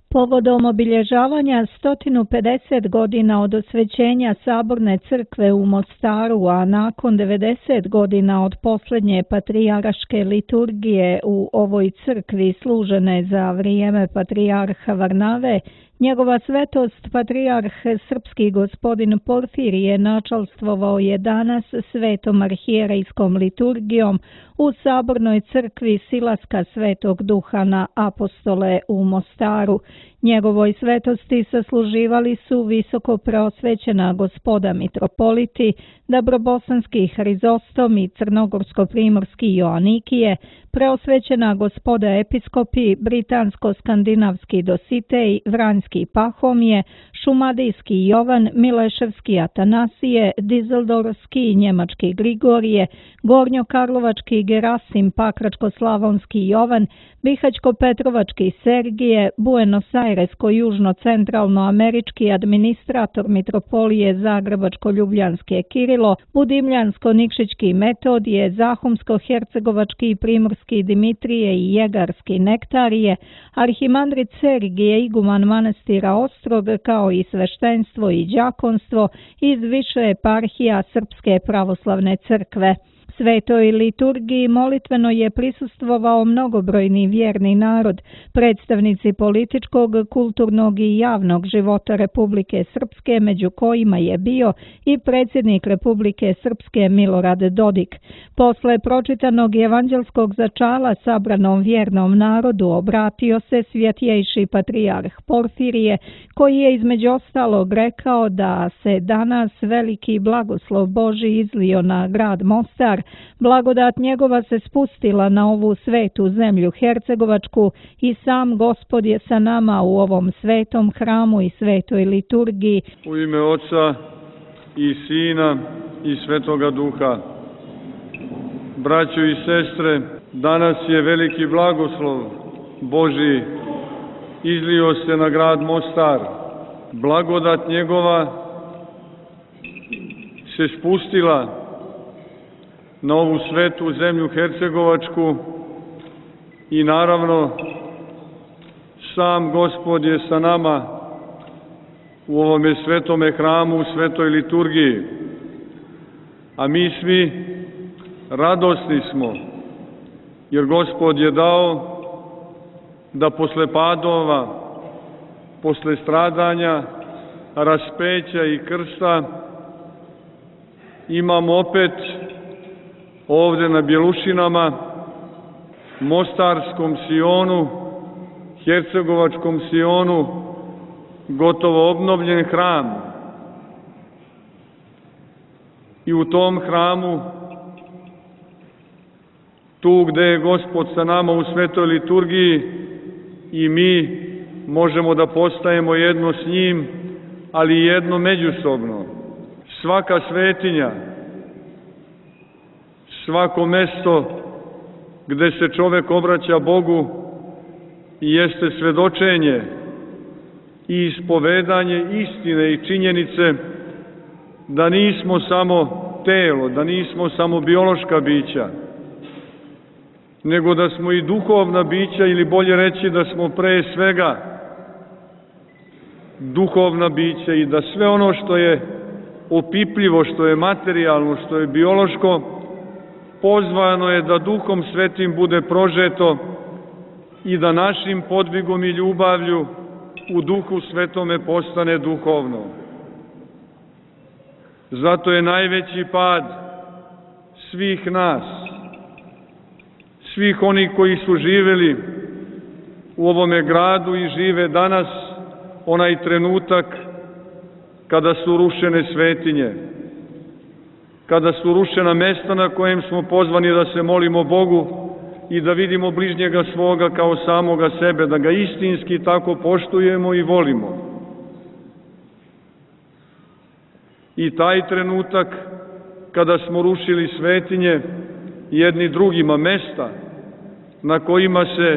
Povodom obilježavanja 150 godina od osvećenja Saborne crkve u Mostaru, a nakon 90 godina od posljednje patrijarške liturgije u ovoj crkvi služene za vrijeme patrijarha Varnave, njegova svetost patrijarh srpski gospodin Porfirije načalstvovao je danas svetom arhijerejskom liturgijom u Sabornoj crkvi Silaska Svetog Duha na Apostole u Mostaru. Njegovoj svetosti sasluživali su visoko preosvećena gospoda mitropoliti, Dabrobosanski Hrizostom i Crnogorsko-primorski Joanikije, preosvećena gospoda episkopi, Britansko-skandinavski Dositej, Vranjski Pahomije, Šumadijski Jovan, Mileševski Atanasije, Dizeldorfski Njemački Grigorije, Gornjokarlovački Gerasim, Pakračko-slavonski Jovan, Bihaćko-petrovački Sergije, Buenos Airesko-južno-centralno-američki administrator mitropolije Zagrebačko-ljubljanske Kirilo, Budimljansko-nikšićki Metodije, Zahumsko-hercegovački Primorski Dimitrije i Jegarski Nektarije, arhimandrit Sergije, iguman manastira Ostrog, kao i sveštenstvo i đakonstvo iz više eparhija Srpske pravoslavne crkve. Svetoj liturgiji molitveno je prisustvovao mnogobrojni vjerni narod, predstavnici političkog, kulturnog i javnog života Republike Srpske, među kojima je bio i predsjednik Republike Srpske Milorad Dodik. Posle pročitanog evanđelskog začala sabranom vjernom narodu obratio se svjetjejši patrijarh Porfirije, koji je između ostalog rekao da se danas veliki blagoslov Božji izlio na grad Mostar, blagodat njegova se spustila na ovu svetu zemlju Hercegovačku i sam Gospod je sa nama u ovom svetom hramu i svetoj liturgiji. U ime Oca i Sina i Svetoga Duha. Braćo i sestre, danas je veliki blagoslov Božji izlio se na grad Mostar. Blagodat njegova se spustila na ovu svetu zemlju Hercegovačku i naravno sam Gospod je sa nama u ovome svetome hramu, u svetoj liturgiji. A mi svi radosni smo, jer Gospod je dao da posle padova, posle stradanja, raspeća i krsta imamo opet ovdje na Bjelušinama, Mostarskom Sionu, Hercegovačkom Sionu, gotovo obnovljen hram. I u tom hramu, tu gdje je Gospod sa nama u svetoj liturgiji, i mi možemo da postajemo jedno s njim, ali i jedno međusobno. Svaka svetinja, svako mesto gde se čovek obraća Bogu jeste svedočenje i ispovedanje istine i činjenice da nismo samo telo, da nismo samo biološka bića, nego da smo i duhovna bića, ili bolje reći da smo pre svega duhovna bića i da sve ono što je opipljivo, što je materijalno, što je biološko, pozvano je da Duhom Svetim bude prožeto i da našim podvigom i ljubavlju u Duhu Svetome postane duhovno. Zato je najveći pad svih nas, svih onih koji su živjeli u ovome gradu i žive danas, onaj trenutak kada su rušene svetinje, kada su rušena mesta na kojem smo pozvani da se molimo Bogu i da vidimo bližnjega svoga kao samoga sebe, da ga istinski tako poštujemo i volimo. I taj trenutak kada smo rušili svetinje jedni drugima, mesta na kojima se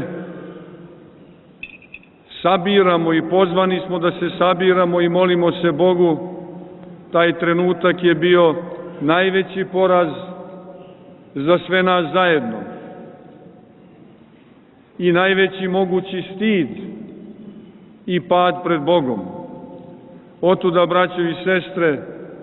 sabiramo i pozvani smo da se sabiramo i molimo se Bogu, taj trenutak je bio najveći poraz za sve nas zajedno i najveći mogući stid i pad pred Bogom. Otuda, braćo i sestre,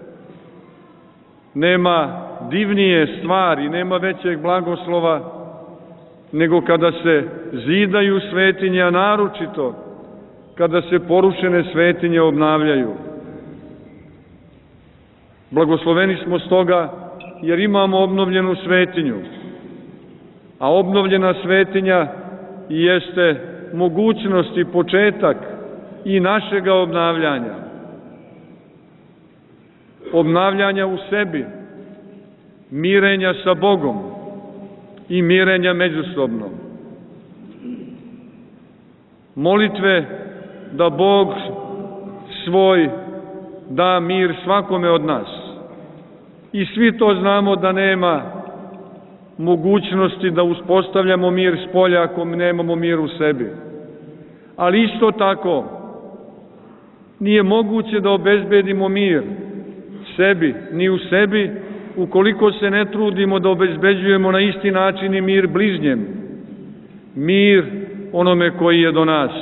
nema divnije stvari, nema većeg blagoslova nego kada se zidaju svetinje, a naročito kada se porušene svetinje obnavljaju. Blagosloveni smo stoga jer imamo obnovljenu svetinju, a obnovljena svetinja jeste mogućnost i početak i našega obnavljanja. Obnavljanja u sebi, mirenja sa Bogom i mirenja međusobno. Molitve da Bog svoj da mir svakome od nas. I svi to znamo da nema mogućnosti da uspostavljamo mir spolja ako nemamo mir u sebi. Ali isto tako nije moguće da obezbedimo mir sebi, ni u sebi, ukoliko se ne trudimo da obezbeđujemo na isti način i mir bližnjem, mir onome koji je do nas.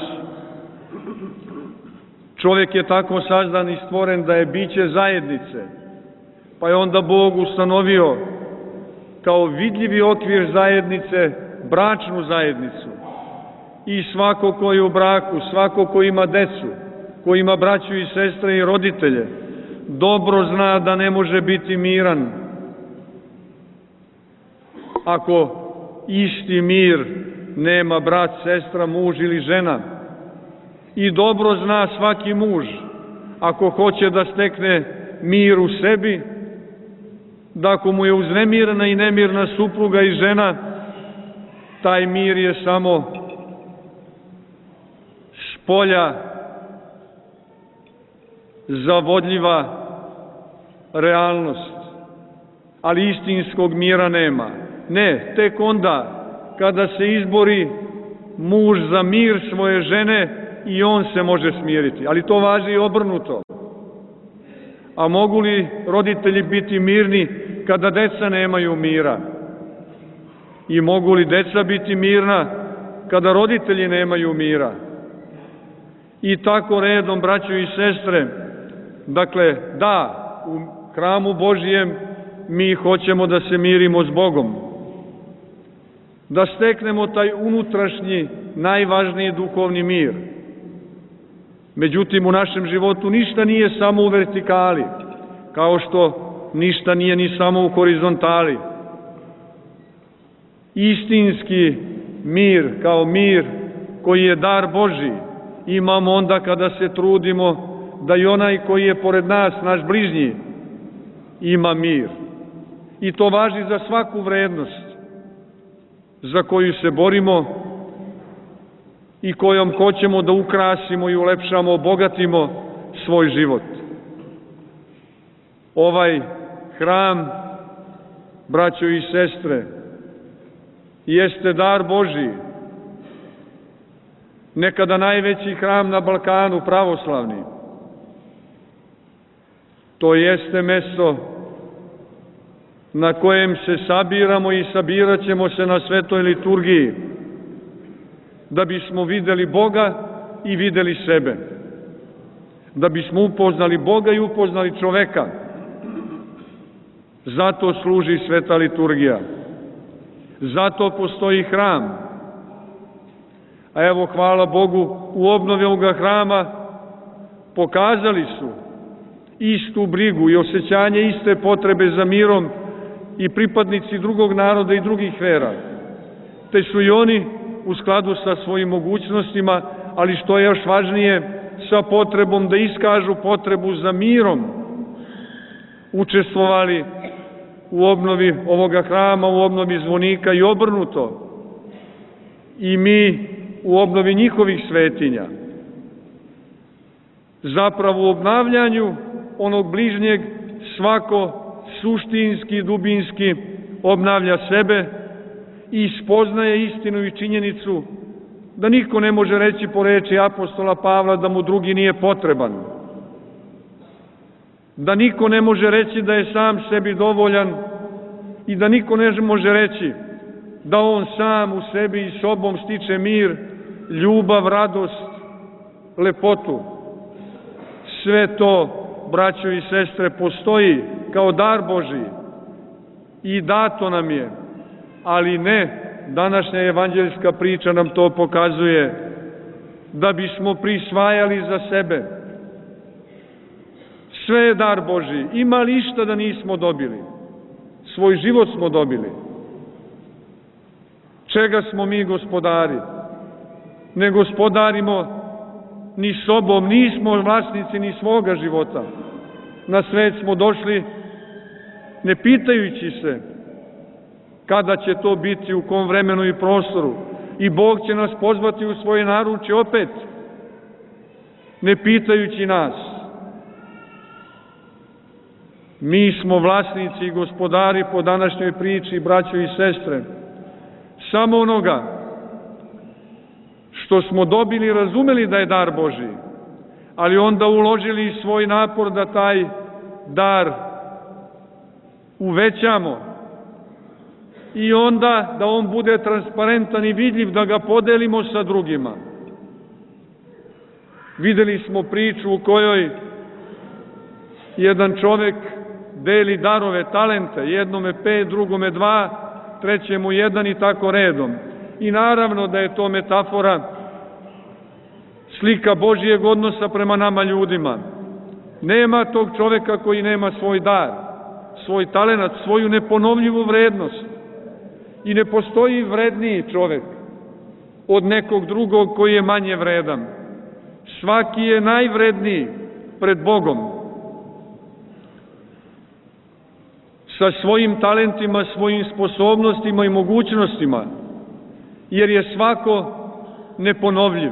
Čovjek je tako sazdan i stvoren da je biće zajednice, pa je onda Bog ustanovio kao vidljivi okvir zajednice bračnu zajednicu. I svako ko je u braku, svako ko ima decu, ko ima braću i sestre i roditelje, dobro zna da ne može biti miran ako isti mir nema brat, sestra, muž ili žena. I dobro zna svaki muž, ako hoće da stekne mir u sebi, da ako mu je uznemirna i nemirna supruga i žena, taj mir je samo spolja zavodljiva realnost, ali istinskog mira nema. Ne, tek onda kada se izbori muž za mir svoje žene i on se može smiriti, ali to važi i obrnuto. A mogu li roditelji biti mirni kada deca nemaju mira? I mogu li deca biti mirna kada roditelji nemaju mira? I tako redom, braćo i sestre, dakle, da, u hramu Božijem mi hoćemo da se mirimo s Bogom, da steknemo taj unutrašnji, najvažniji duhovni mir. Međutim, u našem životu ništa nije samo u vertikali, kao što ništa nije ni samo u horizontali. Istinski mir, kao mir koji je dar Božji, imamo onda kada se trudimo da i onaj koji je pored nas, naš bližnji, ima mir. I to važi za svaku vrednost za koju se borimo i kojom hoćemo da ukrasimo i ulepšamo, obogatimo svoj život. Ovaj hram, braćo i sestre, jeste dar Božji. Nekada najveći hram na Balkanu, pravoslavni. To jeste mesto na kojem se sabiramo i sabirat ćemo se na svetoj liturgiji, da bismo videli Boga i videli sebe, da bismo upoznali Boga i upoznali čoveka. Zato služi sveta liturgija, zato postoji hram. A evo, hvala Bogu, u obnovi ovoga hrama pokazali su istu brigu i osjećanje iste potrebe za mirom i pripadnici drugog naroda i drugih vera, te su i oni u skladu sa svojim mogućnostima, ali što je još važnije, sa potrebom da iskažu potrebu za mirom, učestvovali u obnovi ovoga hrama, u obnovi zvonika i obrnuto. I mi u obnovi njihovih svetinja. Zapravo u obnavljanju onog bližnjeg svako suštinski, dubinski obnavlja sebe i spoznaje istinu i činjenicu da niko ne može reći po reči apostola Pavla da mu drugi nije potreban. Da niko ne može reći da je sam sebi dovoljan i da niko ne može reći da on sam u sebi i sobom stiče mir, ljubav, radost, lepotu. Sve to, braćo i sestre, postoji kao dar Božiji i dato nam je, ali ne, današnja evanđeljska priča nam to pokazuje, da bismo prisvajali za sebe. Sve je dar Božiji. Ima li išta da nismo dobili? Svoj život smo dobili. Čega smo mi gospodari? Ne gospodarimo ni sobom, nismo vlasnici ni svoga života. Na svet smo došli ne pitajući se kada će to biti, u kom vremenu i prostoru. I Bog će nas pozvati u svoje naručje opet, ne pitajući nas. Mi smo vlasnici i gospodari po današnjoj priči, braćo i sestre, samo onoga što smo dobili i razumeli da je dar Božiji, ali onda uložili svoj napor da taj dar uvećamo i onda da on bude transparentan i vidljiv, da ga podelimo sa drugima. Videli smo priču u kojoj jedan čovek deli darove, talente, jednome 5, drugome 2, trećemu 1 i tako redom. I naravno da je to metafora, slika Božijeg odnosa prema nama ljudima. Nema tog čoveka koji nema svoj dar, svoj talenat, svoju neponovljivu vrednost. I ne postoji vredniji čovek od nekog drugog koji je manje vredan. Svaki je najvredniji pred Bogom. Sa svojim talentima, svojim sposobnostima i mogućnostima, jer je svako neponovljiv.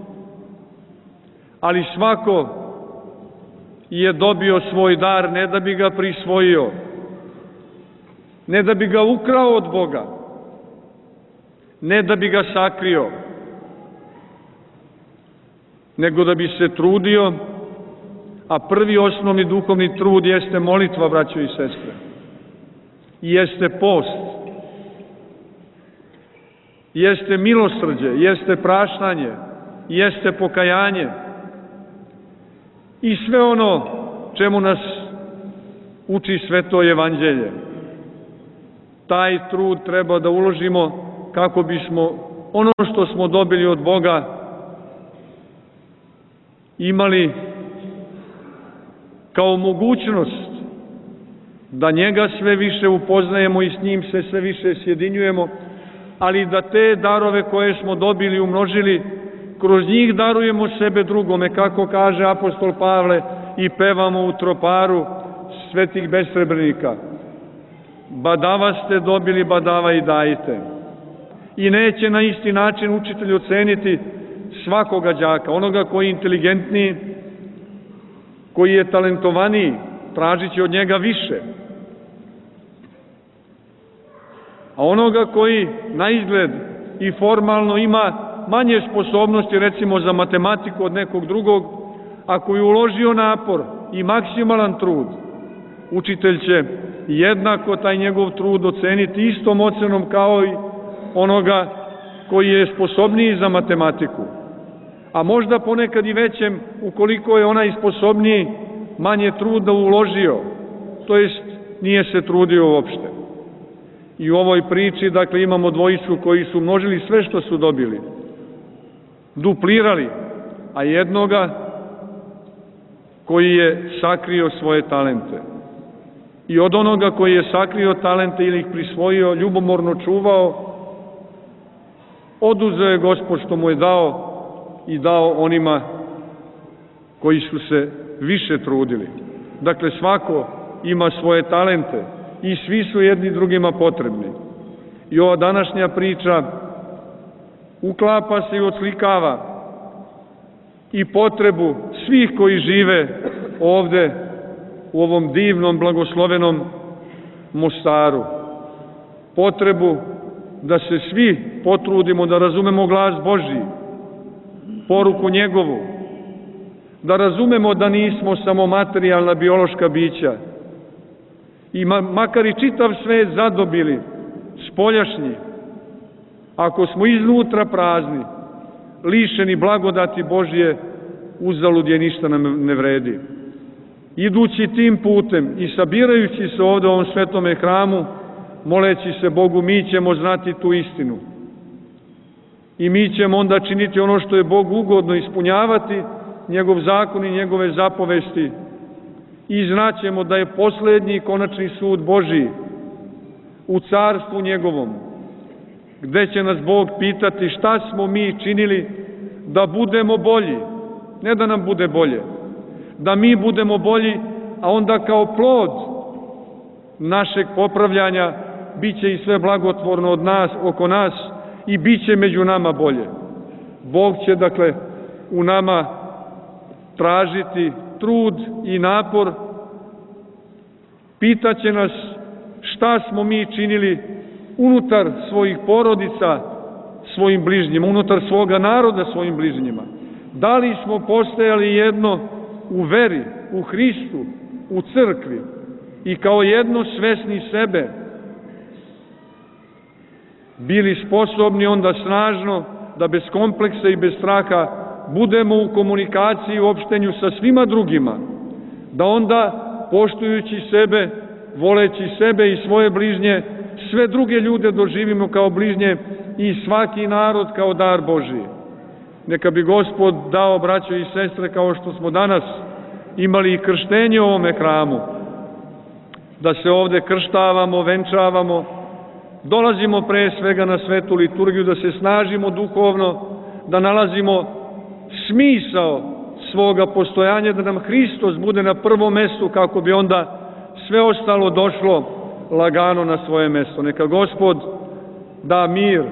Ali svako je dobio svoj dar ne da bi ga prisvojio, ne da bi ga ukrao od Boga, ne da bi ga sakrio, nego da bi se trudio, a prvi osnovni duhovni trud jeste molitva, braćo i sestre, jeste post, jeste milosrđe, jeste praštanje, jeste pokajanje i sve ono čemu nas uči Sveto Evanđelje. Taj trud treba da uložimo kako bismo ono što smo dobili od Boga imali kao mogućnost da njega sve više upoznajemo i s njim se sve više sjedinjujemo, ali da te darove koje smo dobili i umnožili, kroz njih darujemo sebe drugome, kako kaže apostol Pavle, i pevamo u troparu svetih besrebrenika. Badava ste dobili, badava i dajte. I neće na isti način učitelj oceniti svakoga đaka, onoga koji je inteligentniji, koji je talentovaniji, tražit će od njega više. A onoga koji na izgled i formalno ima manje sposobnosti, recimo za matematiku od nekog drugog, ako je uložio napor i maksimalan trud, učitelj će jednako taj njegov trud oceniti istom ocenom kao i onoga koji je sposobniji za matematiku. A možda ponekad i većem ukoliko je onaj sposobniji manje truda uložio, to jest nije se trudio uopšte. I u ovoj priči, dakle, imamo dvojicu koji su množili sve što su dobili, duplirali, a jednoga koji je sakrio svoje talente. I od onoga koji je sakrio talente ili ih prisvojio, ljubomorno čuvao, oduzeo je Gospod što mu je dao i dao onima koji su se više trudili. Dakle, svako ima svoje talente i svi su jedni drugima potrebni. I ova današnja priča uklapa se i odslikava i potrebu svih koji žive ovde u ovom divnom, blagoslovenom Mostaru. Potrebu da se svi potrudimo da razumemo glas Božji, poruku njegovu, da razumemo da nismo samo materijalna biološka bića i makar i čitav svet zadobili, spoljašnji, ako smo iznutra prazni, lišeni blagodati Božje, uzalud je, ništa nam ne vredi. Idući tim putem i sabirajući se ovdje u ovom svetome hramu, moleći se Bogu, mi ćemo znati tu istinu. I mi ćemo onda činiti ono što je Bogu ugodno, ispunjavati njegov zakon i njegove zapovesti. I znaćemo da je posljednji i konačni sud Božiji u carstvu njegovom, gde će nas Bog pitati šta smo mi činili da budemo bolji, ne da nam bude bolje, da mi budemo bolji, a onda kao plod našeg popravljanja bit će i sve blagotvorno od nas, oko nas, i bit će među nama bolje. Bog će, dakle, u nama tražiti trud i napor, pitaće nas šta smo mi činili unutar svojih porodica svojim bližnjima, unutar svoga naroda svojim bližnjima. Da li smo postajali jedno u veri, u Hristu, u crkvi i kao jedno svesni sebe, bili sposobni onda snažno da bez kompleksa i bez straha budemo u komunikaciji i opštenju sa svima drugima, da onda poštujući sebe, voleći sebe i svoje bližnje, sve druge ljude doživimo kao bližnje i svaki narod kao dar Božiji. Neka bi Gospod dao, braćo i sestre, kao što smo danas imali i krštenje u ovome hramu, da se ovde krštavamo, venčavamo, dolazimo pre svega na svetu liturgiju, da se snažimo duhovno, da nalazimo smisao svoga postojanja, da nam Hristos bude na prvom mestu, kako bi onda sve ostalo došlo lagano na svoje mesto. Neka Gospod da mir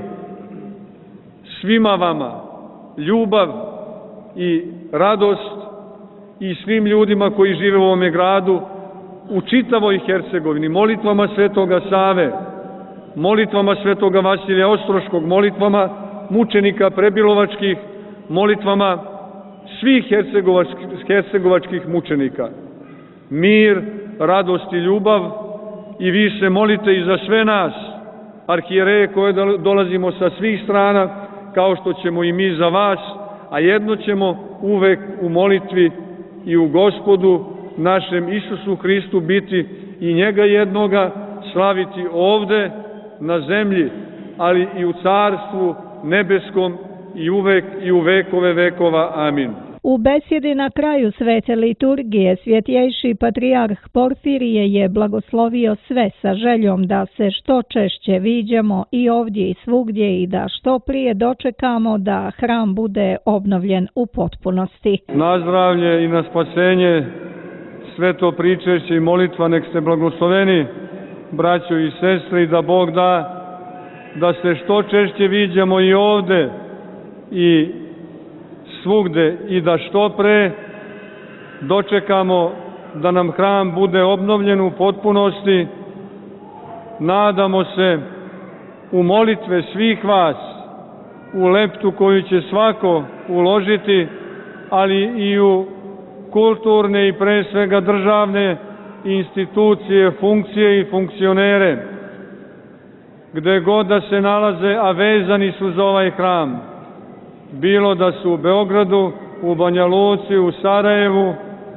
svima vama, ljubav i radost i svim ljudima koji žive u ovome gradu, u čitavoj Hercegovini, molitvama Svetoga Save, molitvama Svetoga Vasilija Ostroškog, molitvama mučenika prebilovačkih, molitvama svih hercegovačkih mučenika. Mir, radost i ljubav, i vi se molite i za sve nas, arhijereje koje dolazimo sa svih strana, kao što ćemo i mi za vas, a jedno ćemo uvek u molitvi i u Gospodu našem Isusu Hristu biti i njega jednoga slaviti ovde na zemlji, ali i u carstvu nebeskom i uvek i u vekove vekova. Amin. U besjedi na kraju svete liturgije svjetjejši patrijarh Porfirije je blagoslovio sve sa željom da se što češće viđamo i ovdje i svugdje i da što prije dočekamo da hram bude obnovljen u potpunosti. Na zdravlje i na spasenje, sveto pričešće i molitva nek ste blagosloveni, braćo i sestre, i da Bog da se što češće viđamo i ovde i svugde i da što pre dočekamo da nam hram bude obnovljen u potpunosti. Nadamo se u molitve svih vas, u leptu koju će svako uložiti, ali i u kulturne i pre svega državne institucije, funkcije i funkcionere, gde god da se nalaze, a vezani su za ovaj hram, bilo da su u Beogradu, u Banja Luci, u Sarajevu,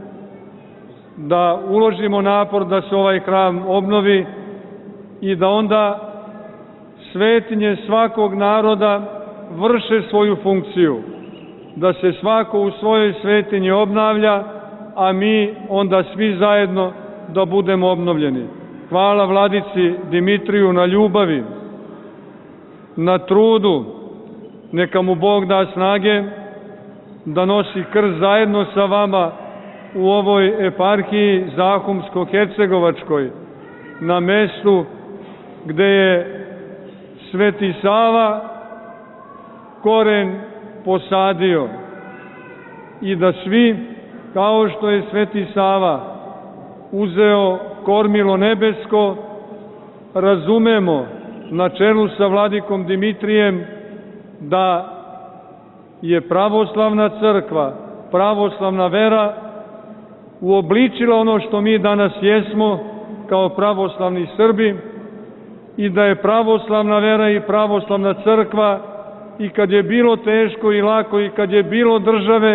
da uložimo napor da se ovaj hram obnovi i da onda svetinje svakog naroda vrše svoju funkciju, da se svako u svojoj svetinji obnavlja, a mi onda svi zajedno da budemo obnovljeni. Hvala vladici Dimitriju na ljubavi, na trudu, neka mu Bog da snage da nosi krst zajedno sa vama u ovoj eparhiji Zahumsko-Hercegovačkoj, na mestu gde je Sveti Sava koren posadio, i da svi, kao što je Sveti Sava uzeo kormilo nebesko, razumemo na čelu sa vladikom Dimitrijem da je pravoslavna crkva, pravoslavna vera uobličila ono što mi danas jesmo kao pravoslavni Srbi, i da je pravoslavna vera i pravoslavna crkva, i kad je bilo teško i lako, i kad je bilo države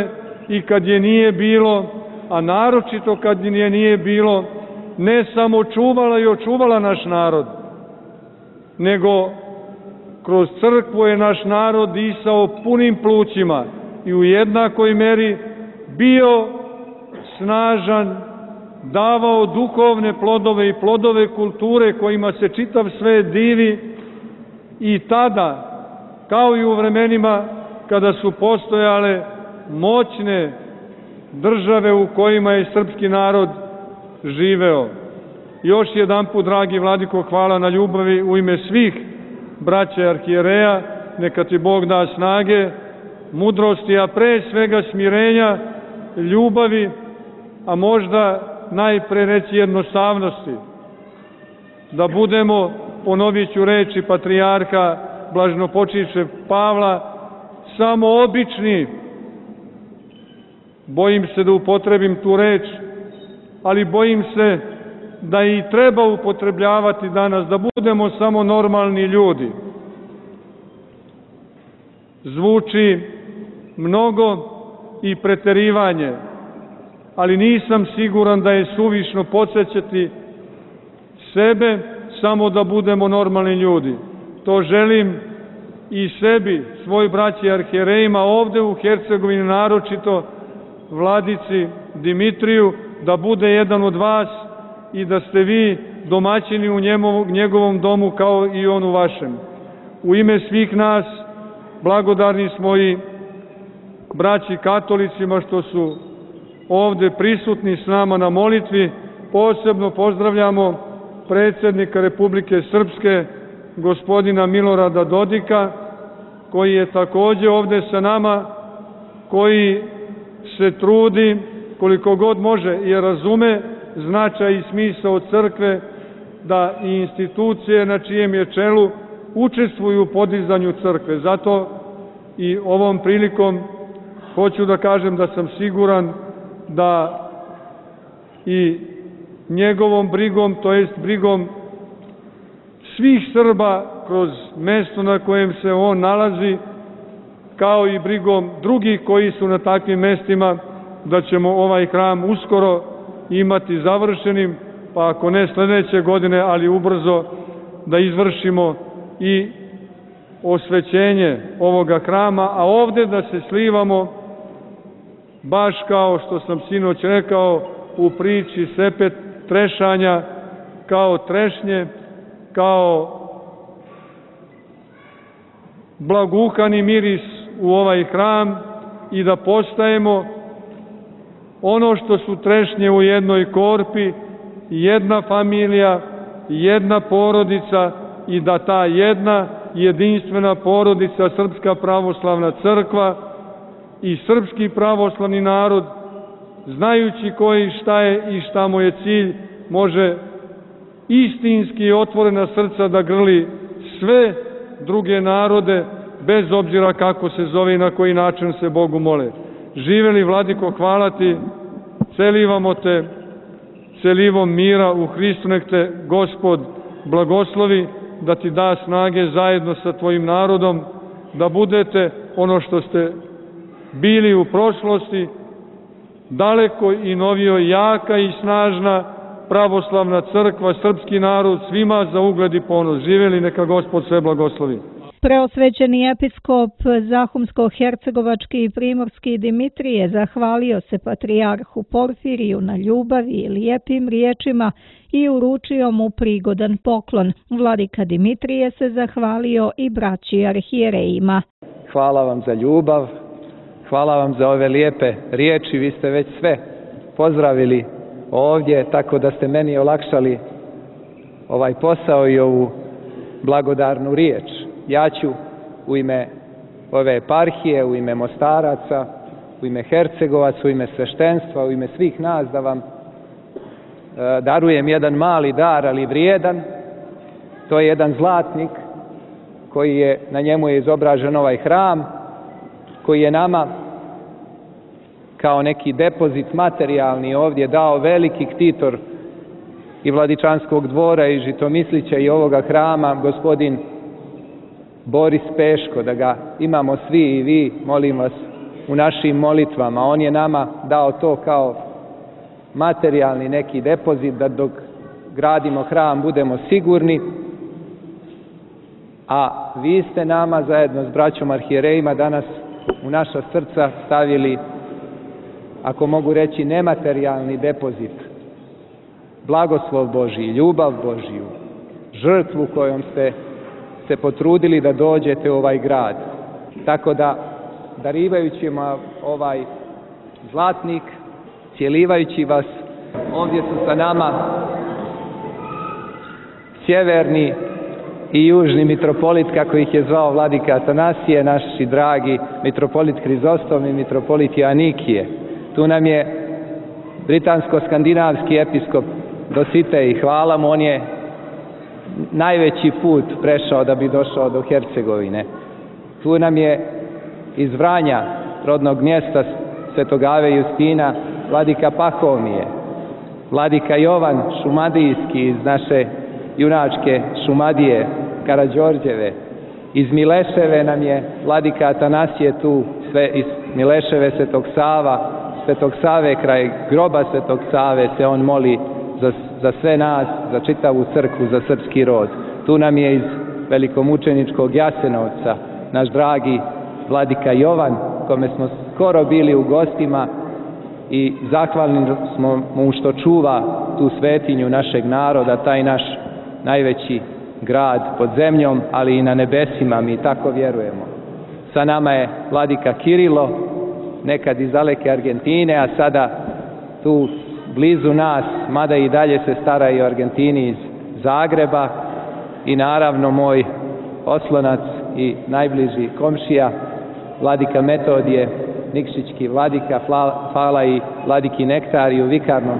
i kad je nije bilo, a naročito kad je nije bilo, ne samo čuvala i očuvala naš narod, nego kroz crkvu je naš narod disao punim plućima i u jednakoj meri bio snažan, davao duhovne plodove i plodove kulture kojima se čitav svet divi i tada, kao i u vremenima kada su postojale moćne države u kojima je srpski narod živeo. Još jedanput, dragi vladiko, hvala na ljubavi u ime svih braće arhijereja, neka ti Bog da snage, mudrosti, a pre svega smirenja, ljubavi, a možda najpre reći jednostavnosti. Da budemo, ponovit ću reči patrijarha blaženopočivšeg Pavla, samo obični, bojim se da upotrebim tu reč, ali bojim se da i treba upotrebljavati danas, da budemo samo normalni ljudi. Zvuči mnogo i preterivanje, ali nisam siguran da je suvišno podsjećati sebe samo da budemo normalni ljudi. To želim i sebi, svoj braći arhijerejima ovde u Hercegovini, naročito vladici Dimitriju, da bude jedan od vas i da ste vi domaćini u njegovom domu kao i on u vašem. U ime svih nas blagodarni smo i braći katolicima što su ovde prisutni s nama na molitvi. Posebno pozdravljamo predsjednika Republike Srpske, gospodina Milorada Dodika, koji je takođe ovde sa nama, koji se trudi koliko god može i razume značaj i smisao crkve, da i institucije na čijem je čelu učestvuju u podizanju crkve. Zato i ovom prilikom hoću da kažem da sam siguran da i njegovom brigom, to jest brigom svih Srba kroz mesto na kojem se on nalazi, kao i brigom drugih koji su na takvim mestima, da ćemo ovaj hram uskoro imati završenim, pa ako ne sledeće godine, ali ubrzo da izvršimo i osvećenje ovoga hrama, a ovde da se slivamo, baš kao što sam sinoć rekao u priči sepet trešanja, kao trešnje, kao blaguhani miris u ovaj hram i da postajemo ono što su trešnje u jednoj korpi, jedna familija, jedna porodica i da ta jedna jedinstvena porodica, Srpska pravoslavna crkva i srpski pravoslavni narod, znajući koji šta je i šta mu je cilj, može istinski otvorena srca da grli sve druge narode, bez obzira kako se zove i na koji način se Bogu mole. Živeli, vladiko, hvala ti, celivamo te celivom mira u Hristu, nek te Gospod blagoslovi, da ti da snage zajedno sa tvojim narodom, da budete ono što ste bili u prošlosti, daleko i novio, jaka i snažna pravoslavna crkva, srpski narod, svima za ugled i ponos. Živeli, neka Gospod sve blagoslovi. Preosvećeni episkop Zahumsko-hercegovački i primorski Dimitrije zahvalio se patrijarhu Porfiriju na ljubavi i lijepim riječima i uručio mu prigodan poklon. Vladika Dimitrije se zahvalio i braći arhijerejima. Hvala vam za ljubav, hvala vam za ove lijepe riječi, vi ste već sve pozdravili ovdje, tako da ste meni olakšali ovaj posao i ovu blagodarnu riječ. Ja ću u ime ove eparhije, u ime Mostaraca, u ime Hercegovaca, u ime sveštenstva, u ime svih nas da vam darujem jedan mali dar, ali vrijedan. To je jedan zlatnik koji je, na njemu je izobražen ovaj hram, koji je nama kao neki depozit materijalni ovdje dao veliki ktitor i Vladičanskog dvora i Žitomislića i ovoga hrama, gospodin Boris Peško, da ga imamo svi i vi, molim vas, u našim molitvama. On je nama dao to kao materijalni neki depozit da dok gradimo hram budemo sigurni, a vi ste nama zajedno s braćom arhijerejima danas u naša srca stavili, ako mogu reći, nematerijalni depozit, blagoslov Božji, ljubav Božju, žrtvu kojom ste se potrudili da dođete u ovaj grad. Tako da, darivajući vam ovaj zlatnik, cijelivajući vas, ovdje su sa nama sjeverni i južni mitropolit, kako ih je zvao vladika Atanasije, naši dragi mitropolit Hrizostom i mitropolit Joanikije. Tu nam je britansko-skandinavski episkop Dositej, hvala mu, on je najveći put prešao da bi došao do Hercegovine. Tu nam je iz Vranja, rodnog mjesta Svetog Ave Justina, vladika Pahomije, vladika Jovan Šumadijski iz naše junačke Šumadije, Karađorđeve. Iz Mileševe nam je vladika Atanasije tu, sve iz Mileševe Svetog Sava, Svetog Save kraj groba Svetog Save se on moli za sve nas, za čitavu crkvu, za srpski rod. Tu nam je iz velikomučeničkog Jasenovca naš dragi vladika Jovan, kome smo skoro bili u gostima i zahvalni smo mu što čuva tu svetinju našeg naroda, taj naš najveći grad pod zemljom, ali i na nebesima, mi tako vjerujemo. Sa nama je vladika Kirilo, nekad iz daleke Argentine, a sada tu blizu nas, mada i dalje se stara i o Argentini, iz Zagreba, i naravno moj oslonac i najbliži komšija, vladika Metodije, Nikšićki vladika, hvala i vladiki Nektariju, vikarnom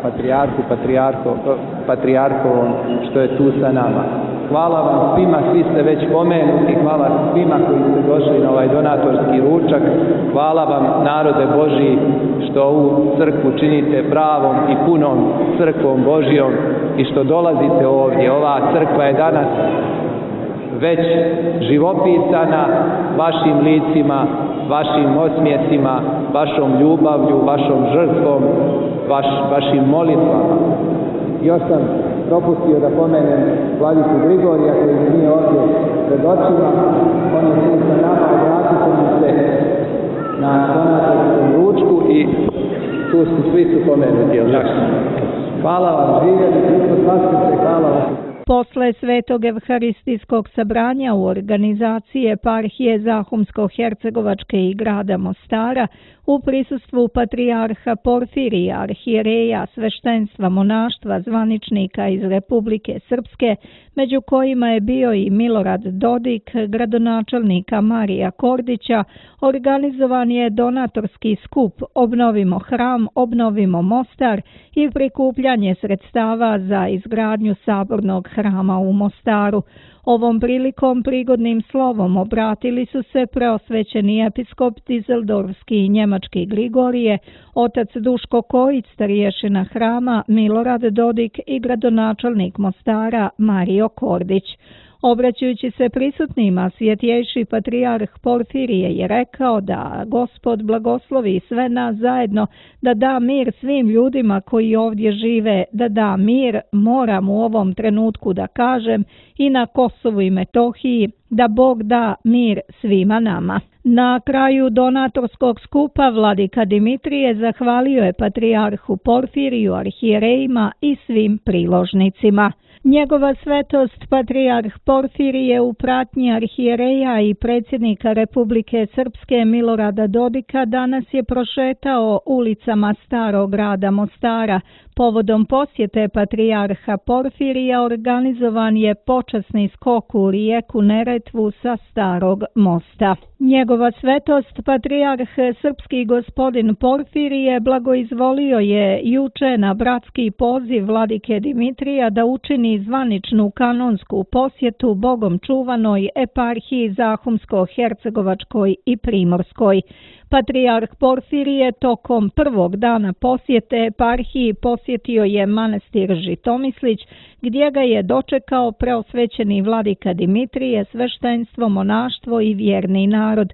patrijarhovom, što je tu sa nama. Hvala vam svima, svi ste već pomenuti, hvala svima koji ste došli na ovaj donatorski ručak, hvala vam narode Božji što ovu crkvu činite pravom i punom crkvom Božjom i što dolazite ovdje. Ova crkva je danas već živopisana vašim licima, vašim osmjesima, vašom ljubavlju, vašom žrtvom, vašim molitvama. Još sam propustio da pomenem vladiku Grigorija koji nije ovdje pred očima. On je tu sa nama, obratite mu se na donatorskom ručku i tu su svi pomenuti. Hvala vam, živjeli, Hristos Vaskrse, hvala vam. Posle Svetog Evharistijskog sabranja u organizaciji eparhije Zahumsko-Hercegovačke i grada Mostara, u prisustvu patrijarha Porfirija, arhijereja, sveštenstva, monaštva, zvaničnika iz Republike Srpske, među kojima je bio i Milorad Dodik, gradonačelnika Marija Kordića, organizovan je donatorski skup Obnovimo hram, obnovimo Mostar i prikupljanje sredstava za izgradnju sabornog hrama u Mostaru. Ovom prilikom prigodnim slovom obratili su se preosvećeni episkop Dizeldorfski i njemački Grigorije, otac Duško Kojić, starješina hrama Milorad Dodik i gradonačelnik Mostara Mario Kordić. Obraćajući se prisutnima, svjetjejši patrijarh Porfirije je rekao da Gospod blagoslovi sve nas zajedno, da da mir svim ljudima koji ovdje žive, da da mir, moram u ovom trenutku da kažem, i na Kosovu i Metohiji, da Bog da mir svima nama. Na kraju donatorskog skupa vladika Dimitrije zahvalio je patrijarhu Porfiriju, arhijerejima i svim priložnicima. Njegova svetost patrijarh Porfirije u pratnji arhijereja i predsjednika Republike Srpske Milorada Dodika danas je prošetao ulicama starog grada Mostara. Povodom posjete patrijarha Porfirija organizovan je počasni skok u rijeku Neretvu sa starog mosta. Njegova svetost patrijarh srpski gospodin Porfirije blagoizvolio je juče na bratski poziv vladike Dimitrija da učini zvaničnu kanonsku posjetu Bogom čuvanoj eparhiji Zahumsko-Hercegovačkoj i Primorskoj. Patrijarh Porfirije tokom prvog dana posjete eparhiji posjetio je manastir Žitomislić, gdje ga je dočekao preosvećeni vladika Dimitrije, sveštenstvo, monaštvo i vjerni narod.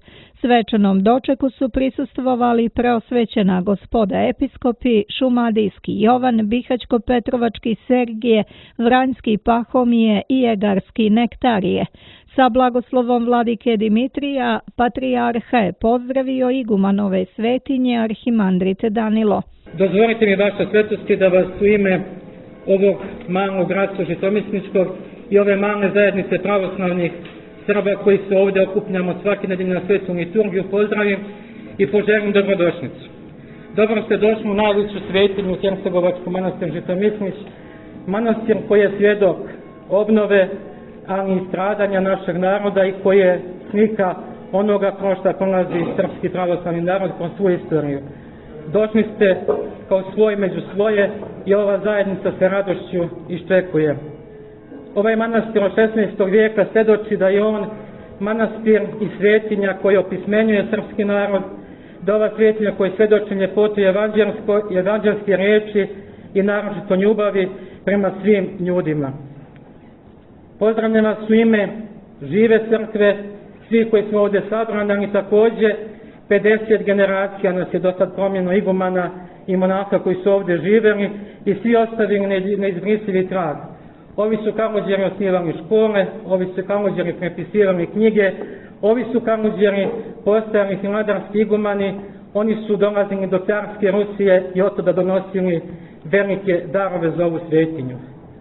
Svečanom dočeku su prisustvovali preosvećena gospoda episkopi, šumadijski Jovan, bihaćko-petrovački Sergije, vranjski Pahomije i jegarski Nektarije. Sa blagoslovom vladike Dimitrija, patrijarha je pozdravio igumanove svetinje arhimandrit Danilo. Dozvolite mi, vaša svetosti, da vas u ime ovog malog gradstva Žitomisničkog i ove male zajednice pravoslavnih Srba koji se ovdje okupljamo svaki dan na svetu liturgiju pozdravim i poželim dobrodošlicu. Dobro ste došli u najvišu svetinju Hercegovačku manastir Žitomisnić, manastir koji je svjedok obnove, ali i stradanja našeg naroda i koji je slika onoga kroz što prolazi srpski pravoslavni narod kroz svoju istoriju. Došli ste kao svoj među svoje i ova zajednica se radošću iščekuje. Ovaj manastir od 16. vijeka svjedoči da je on manastir i svetinja koji opismenjuje srpski narod, da ova svetinja koji svjedoči ljepotu evanđelske riječi i naročito ljubavi prema svim ljudima. Pozdravljam vas u ime žive crkve, svi koji smo ovdje sabrani, ali također 50 generacija nas je do sad promjeno igumana i monaha koji su ovdje živjeli i svi ostavili neizbrisivi trag. Ovi su Karađeri osnivali škole, ovi su Karađeri prepisivali knjige, ovi su Karađeri postajali hilandarski igumani, oni su dolazili do carske Rusije i od tada donosili velike darove za ovu svetinju.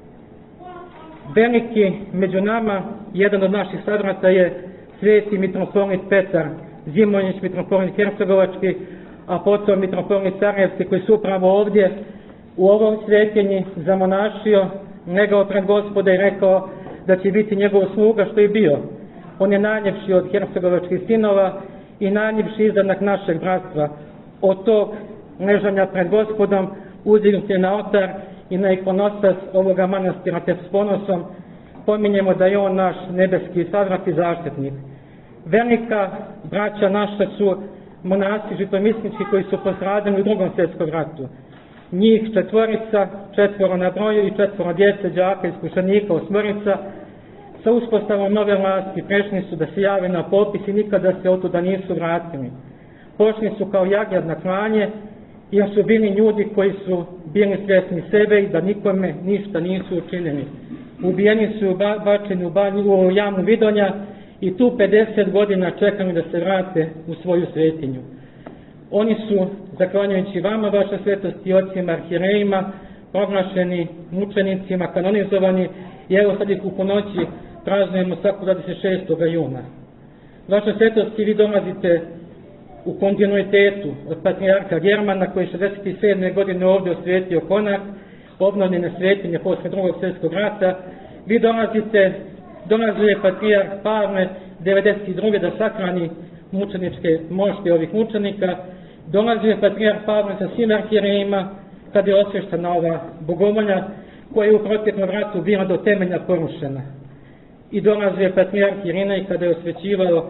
Veliki među nama, jedan od naših sadrata je sveti mitropolit Petar Zimonjić, mitropolit Hercegovački, a potom mitropolit Sarajevski, koji su upravo ovdje u ovoj svetinji zamonašio, negao pred Gospoda i rekao da će biti njegov sluga, što je bio. On je najljepši od hercegovačkih sinova i najljepši izdanak našeg bratstva. Od tog ležanja pred Gospodom uzdignut je na oltar i na ikonostas ovoga manastira, te s ponosom pominjemo da je on naš nebeski savrat i zaštitnik. Velika braća naša su monasi žitomisnički koji su postradali u Drugom svjetskom ratu. Njih četvorica, 4 na broju i 4 djece, đaka, iskušenika, osmorica, sa uspostavom nove vlasti prešli su da se jave na popis i nikada se otuda nisu vratili. Pošli su kao jagnjad na klanje, jer su bili ljudi koji su bili svjesni sebe i da nikome ništa nisu učinili. Ubijeni su bačeni u jamu Vidonja i tu 50 godina čekali da se vrate u svoju svetinju. Oni su, zahvaljujući vama, vaša svetosti i ocima arhirejima, proglašeni mučenicima, kanonizovani i evo sad ih u ponoći praznujemo svakog 26. juna. Vaša svetosti, vi dolazite u kontinuitetu od patrijarha Germana koji 67. godine ovdje osvetio konak, obnovljene svetinje posle Drugog svjetskog rata. Vi dolazio je patrijarh Pavle 92. da sahrani mučeničke mošti ovih mučenika. Dolazio je patrijarh Pavle sa svim arhirejima kada je osvještena ova bogomolja koja je u proteklom ratu bila do temelja porušena. I dolazio je patrijarh Irinej kada je osvećivao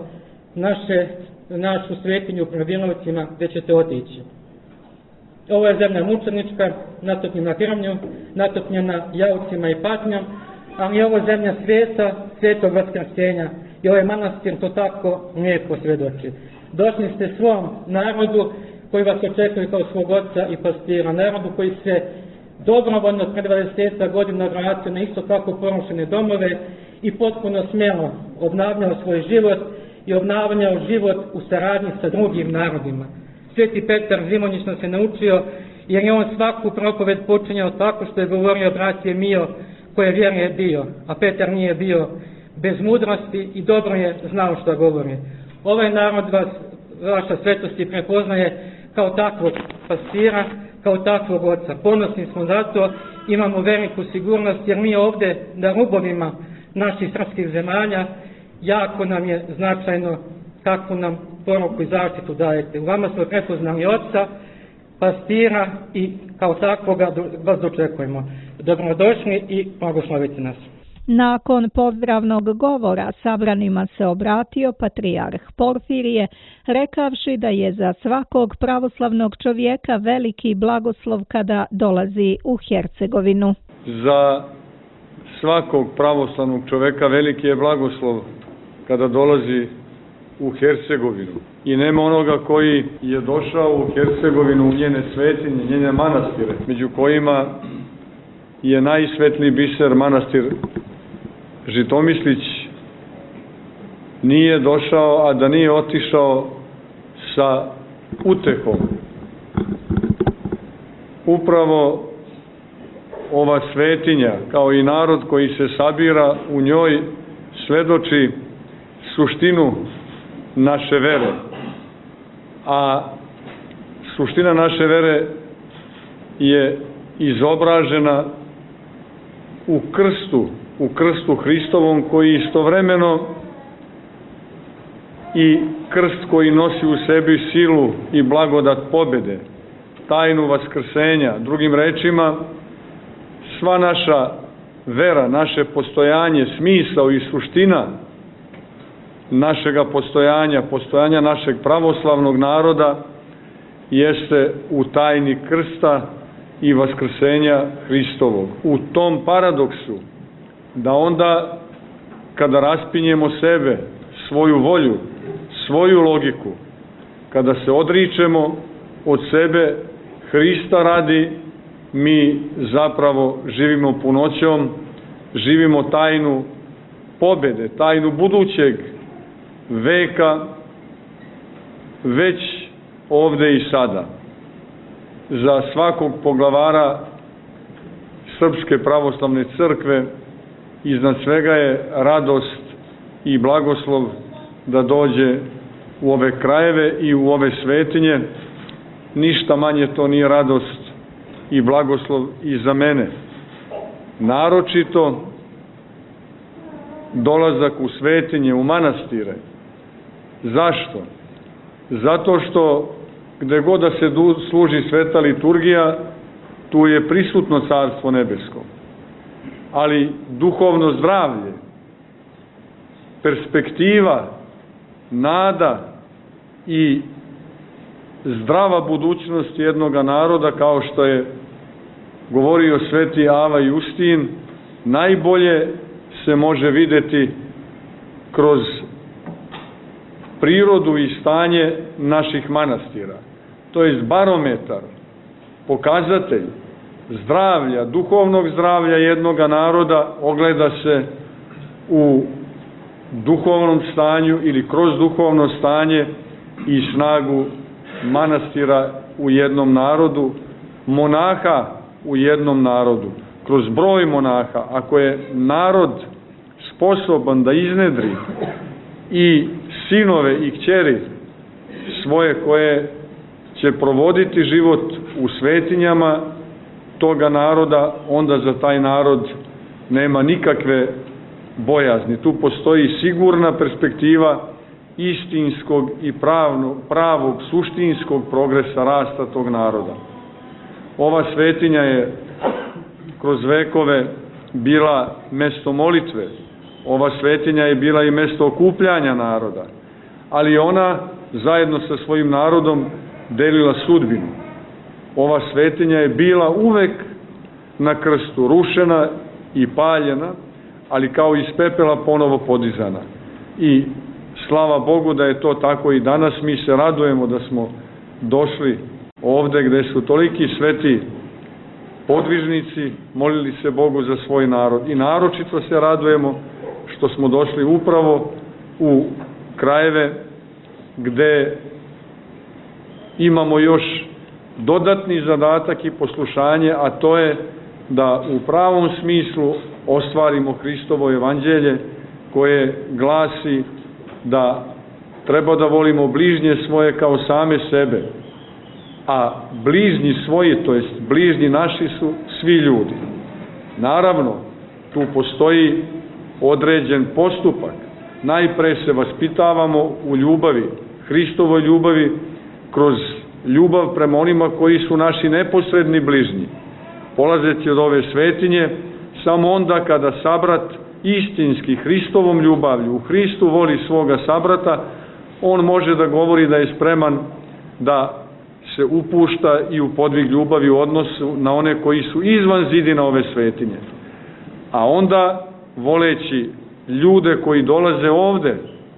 našu svetinju u Pravilovcima gdje ćete otići. Ovo je zemlja mučenička, natopljena krvnju, natopljena jaucima i patnjom, ali je ovo zemlja svijeta, svetog vaskrsenja i ovaj manastir to tako lijepo svjedoči. Došli ste svom narodu koji vas očekuje kao svog oca i pastira, narodu koji se dobrovoljno pred 20 godina vratio na isto tako porušene domove i potpuno smjelo obnavljao svoj život i obnavljao život u saradnji sa drugim narodima. Sveti Petar Zimonjić nas je naučio, jer je on svaku propoved počinjao tako što je govorio: bratje mio, koje vjere je bio, a Petar nije bio bez mudrosti i dobro je znao što govori. Ovaj narod vaša svetosti prepoznaje kao takvog pastira, kao takvog oca. Ponosni smo zato, imamo veliku sigurnost jer mi ovdje na rubovima naših srpskih zemalja jako nam je značajno kakvu nam poruku i zaštitu dajete. U vama smo prepoznali oca, pastira i kao takvoga vas dočekujemo. Dobrodošli i blagoslovite nas. Nakon pozdravnog govora sabranima se obratio patrijarh Porfirije, rekavši da je za svakog pravoslavnog čovjeka veliki blagoslov kada dolazi u Hercegovinu. Za svakog pravoslavnog čovjeka veliki je blagoslov kada dolazi u Hercegovinu i nema onoga koji je došao u Hercegovinu, u njene svetinje, njene manastire, među kojima je najsvetliji biser manastir Žitomislić, nije došao, a da nije otišao sa utehom. Upravo ova svetinja, kao i narod koji se sabira u njoj, svedoči suštinu naše vere. A suština naše vere je izobražena u krstu Hristovom, koji istovremeno i krst koji nosi u sebi silu i blagodat pobede, tajnu vaskrsenja. Drugim rečima, sva naša vera, naše postojanje, smisao i suština našega postojanja našeg pravoslavnog naroda jeste u tajni krsta i vaskrsenja Hristovog. U tom paradoksu da onda kada raspinjemo sebe, svoju volju, svoju logiku, kada se odričemo od sebe Hrista radi, mi zapravo živimo punoćom, živimo tajnu pobede, tajnu budućeg veka, već ovde i sada. Za svakog poglavara Srpske pravoslavne crkve iznad svega je radost i blagoslov da dođe u ove krajeve i u ove svetinje. Ništa manje to nije radost i blagoslov i za mene. Naročito dolazak u svetinje, u manastire. Zašto? Zato što gde god da se služi sveta liturgija, tu je prisutno Carstvo nebesko. Ali duhovno zdravlje, perspektiva, nada i zdrava budućnost jednoga naroda, kao što je govorio sveti Ava Justin, najbolje se može videti kroz prirodu i stanje naših manastira. To je barometar, pokazatelj zdravlja, duhovnog zdravlja jednoga naroda, ogleda se u duhovnom stanju ili kroz duhovno stanje i snagu manastira u jednom narodu, monaha u jednom narodu, kroz broj monaha. Ako je narod sposoban da iznedri i sinove i kćeri svoje koje će provoditi život u svetinjama toga naroda, onda za taj narod nema nikakve bojazni. Tu postoji sigurna perspektiva istinskog i pravog, suštinskog progresa rasta tog naroda. Ova svetinja je kroz vekove bila mesto molitve, ova svetinja je bila i mesto okupljanja naroda, ali ona zajedno sa svojim narodom delila sudbinu. Ova svetinja je bila uvek na krstu, rušena i paljena, ali kao iz pepela ponovo podizana. I slava Bogu da je to tako i danas. Mi se radujemo da smo došli ovde gde su toliki sveti podvižnici molili se Bogu za svoj narod. I naročito se radujemo što smo došli upravo u krajeve gde imamo još dodatni zadatak i poslušanje, a to je da u pravom smislu ostvarimo Hristovo evanđelje koje glasi da treba da volimo bližnje svoje kao same sebe, a bližnji svoji, to jest bližnji naši su svi ljudi. Naravno, tu postoji određen postupak. Najpre se vaspitavamo u ljubavi, Hristovoj ljubavi, kroz ljubav prema onima koji su naši neposredni bližnji. Polazeći od ove svetinje, samo onda kada sabrat istinski Hristovom ljubavlju u Hristu voli svoga sabrata, on može da govori da je spreman da se upušta i u podvig ljubavi u odnosu na one koji su izvan zidina ove svetinje. A onda, voleći ljude koji dolaze ovde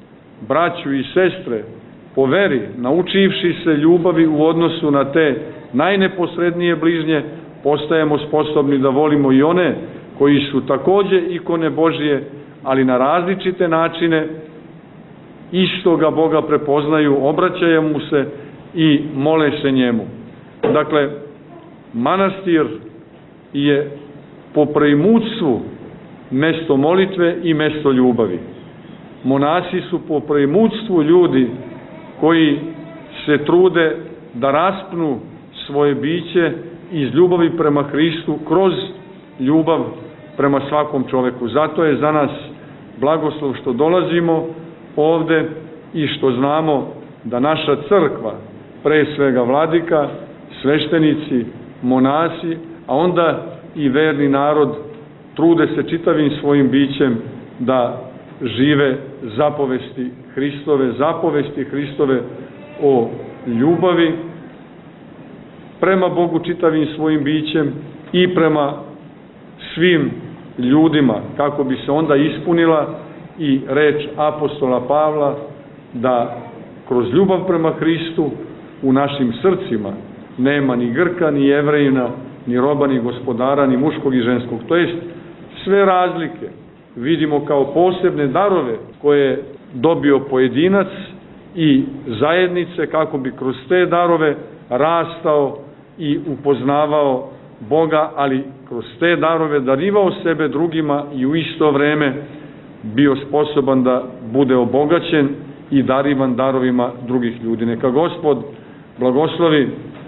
braću i sestre, po veri, naučivši se ljubavi u odnosu na te najneposrednije bližnje, postajemo sposobni da volimo i one koji su takođe ikone Božije, ali na različite načine istoga Boga prepoznaju, obraćaju mu se i mole se njemu. Dakle, manastir je po preimutstvu mesto molitve i mesto ljubavi. Monasi su po preimutstvu ljudi koji se trude da raspnu svoje biće iz ljubavi prema Hristu kroz ljubav prema svakom čoveku. Zato je za nas blagoslov što dolazimo ovde i što znamo da naša crkva, pre svega vladika, sveštenici, monasi, a onda i verni narod, trude se čitavim svojim bićem da žive zapovesti Hristove o ljubavi prema Bogu čitavim svojim bićem i prema svim ljudima, kako bi se onda ispunila i reč apostola Pavla da kroz ljubav prema Hristu u našim srcima nema ni Grka, ni Jevrejina, ni roba, ni gospodara, ni muškog i ženskog. To jest, sve razlike vidimo kao posebne darove koje je dobio pojedinac i zajednice, kako bi kroz te darove rastao i upoznavao Boga, ali kroz te darove darivao sebe drugima i u isto vreme bio sposoban da bude obogaćen i darivan darovima drugih ljudi. Neka Gospod blagoslovi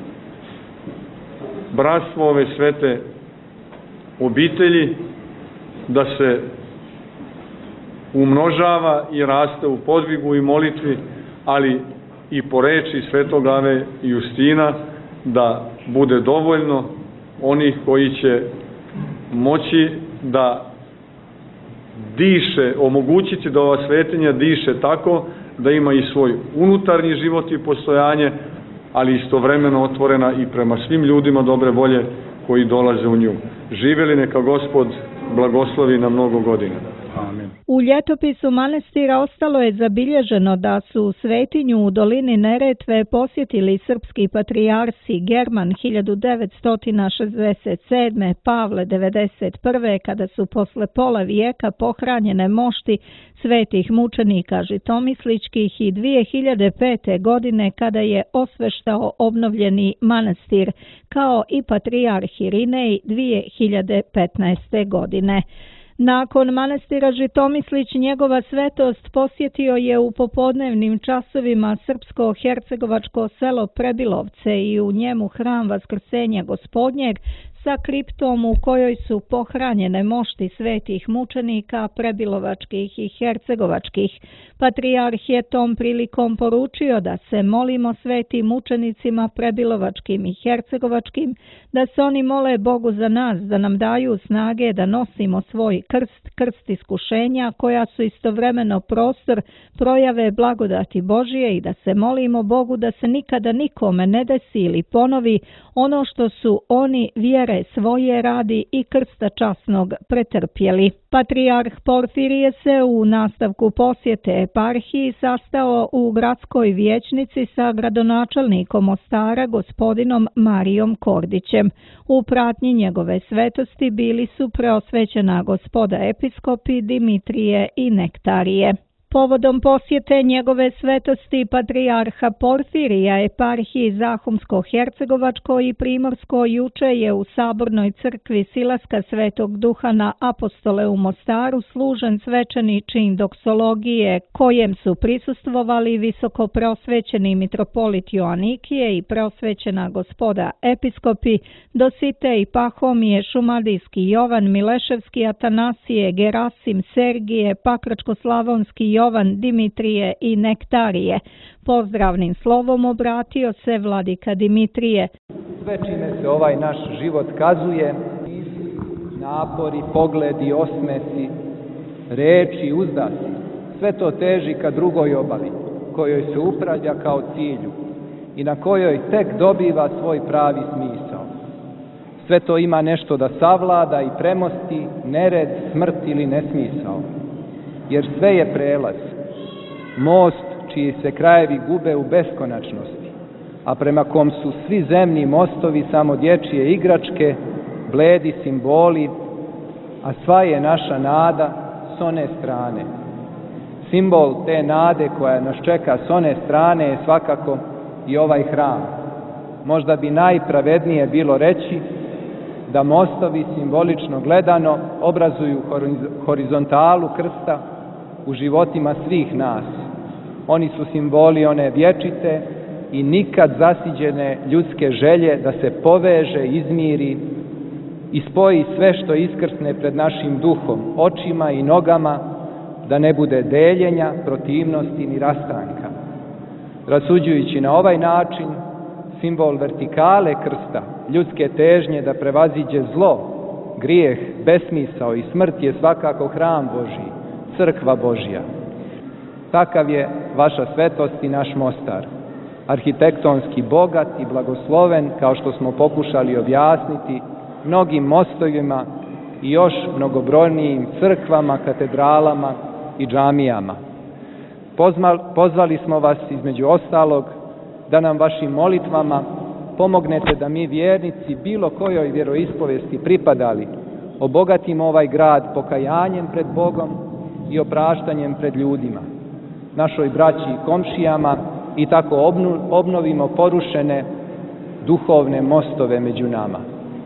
bratstvo ove svete obitelji, da se umnožava i raste u podvigu i molitvi, ali i po reči svetog Ave Justina, da bude dovoljno onih koji će moći da diše, omogućiti da ova svetinja diše tako da ima i svoj unutarnji život i postojanje, ali istovremeno otvorena i prema svim ljudima dobre volje koji dolaze u nju. Živeli neka Gospod blagoslovi na mnogo godina. Amen. U ljetopisu manastira ostalo je zabilježeno da su svetinju u dolini Neretve posjetili srpski patrijarsi German 1967. Pavle 91. kada su posle pola vijeka pohranjene mošti svetih mučenika žitomisličkih i 2005. godine kada je osveštao obnovljeni manastir, kao i patrijarh Irinej 2015. godine. Nakon manastira Žitomislić njegova svetost posjetio je u popodnevnim časovima srpsko-hercegovačko selo Prebilovce i u njemu hram Vaskrsenja Gospodnjeg sa kriptom u kojoj su pohranjene mošti svetih mučenika prebilovačkih i hercegovačkih. Patrijarh je tom prilikom poručio da se molimo svetim mučenicima prebilovačkim i hercegovačkim, da se oni mole Bogu za nas, da nam daju snage da nosimo svoj krst iskušenja koja su istovremeno prostor projave blagodati Božije i da se molimo Bogu da se nikada nikome ne desi ili ponovi ono što su oni vjere svoje radi i krsta časnog pretrpjeli. Patrijarh Porfirije se u nastavku posjete eparhiji sastao u gradskoj vijećnici sa gradonačelnikom Mostara gospodinom Marijom Kordićem. U pratnji njegove svetosti bili su preosvećena gospoda episkopi Dimitrije i Nektarije. Povodom posjete njegove svetosti patrijarha Porfirija eparhiji Zahumsko-hercegovačko i Primorsko juče je u Sabornoj crkvi Silaska Svetog Duha na Apostole u Mostaru služen svečani čin doksologije kojem su prisustvovali visoko preosvećeni mitropolit Joanikije i preosvećena gospoda episkopi Dositej, Pahomije, Šumadijski Jovan, Mileševski Atanasije, Gerasim, Sergije, Pakračko-slavonski Jovan, Dimitrije i Nektarije. Pozdravnim slovom obratio se vladika Dimitrije. Sve čime se ovaj naš život kazuje, napori, pogledi, osmesi, reči, uzdasi, sve to teži ka drugoj obali, kojoj se upravlja kao cilju i na kojoj tek dobiva svoj pravi smisao. Sve to ima nešto da savlada i premosti nered, smrt ili nesmisao. Jer sve je prelaz. most čiji se krajevi gube u beskonačnosti, a prema kom su svi zemni mostovi samo dječje igračke, bledi simboli, a sva je naša nada s one strane. Simbol te nade koja nas čeka s one strane je svakako i ovaj hram. Možda bi najpravednije bilo reći da mostovi simbolično gledano obrazuju horizontalu krsta u životima svih nas. Oni su simboli one vječite i nikad zasiđene ljudske želje da se poveže, izmiri i spoji sve što iskrsne pred našim duhom, očima i nogama, da ne bude deljenja, protivnosti ni rastanka. Rasuđujući na ovaj način, simbol vertikale krsta, ljudske težnje da prevaziđe zlo, grijeh, besmisao i smrt je svakako hram Božji, crkva Božja. Takav je vaša svetost i naš Mostar, arhitektonski bogat i blagosloven, kao što smo pokušali objasniti, mnogim mostovima i još mnogobrojnijim crkvama, katedralama i džamijama. Pozvali smo vas, između ostalog, da nam vašim molitvama pomognete da mi vjernici, bilo kojoj vjeroispovesti pripadali, obogatimo ovaj grad pokajanjem pred Bogom i opraštanjem pred ljudima, našoj braći i komšijama, i tako obnovimo porušene duhovne mostove među nama.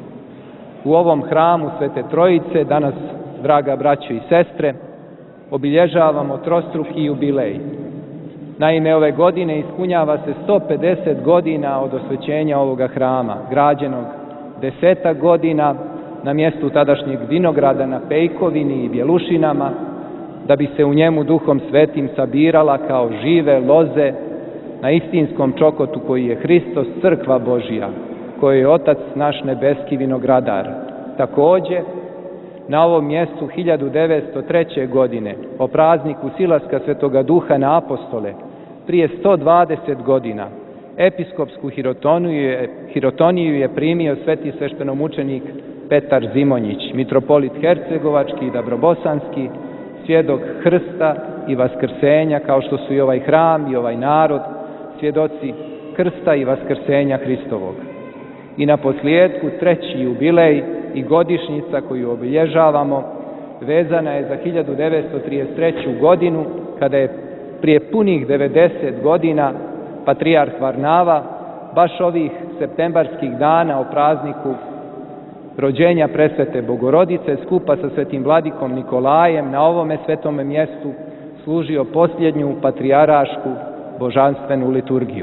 U ovom hramu Svete Trojice danas, draga braćo i sestre, obilježavamo trostruki jubilej. Naime, ove godine ispunjava se 150 godina od osvećenja ovoga hrama, građenog 10 godina na mjestu tadašnjeg vinograda na Pejkovini i Bjelušinama, da bi se u njemu Duhom Svetim sabirala kao žive loze na istinskom čokotu koji je Hristos, crkva Božja, koji je Otac naš nebeski vinogradar. Također, na ovom mjestu 1903. godine, o prazniku silaska Svetoga Duha na apostole, prije 120 godina, episkopsku hirotoniju je primio sveti sveštenomučenik Petar Zimonjić, mitropolit hercegovački i dabrobosanski, svjedok krsta i vaskrsenja, kao što su i ovaj hram i ovaj narod, svjedoci krsta i vaskrsenja Hristovog. I na posljedku, treći jubilej i godišnjica koju obilježavamo vezana je za 1933. godinu, kada je prije punih 90 godina patrijarh Varnava baš ovih septembarskih dana o prazniku rođenja presvete Bogorodice skupa sa svetim vladikom Nikolajem na ovome svetome mjestu služio posljednju patrijarašku božanstvenu liturgiju.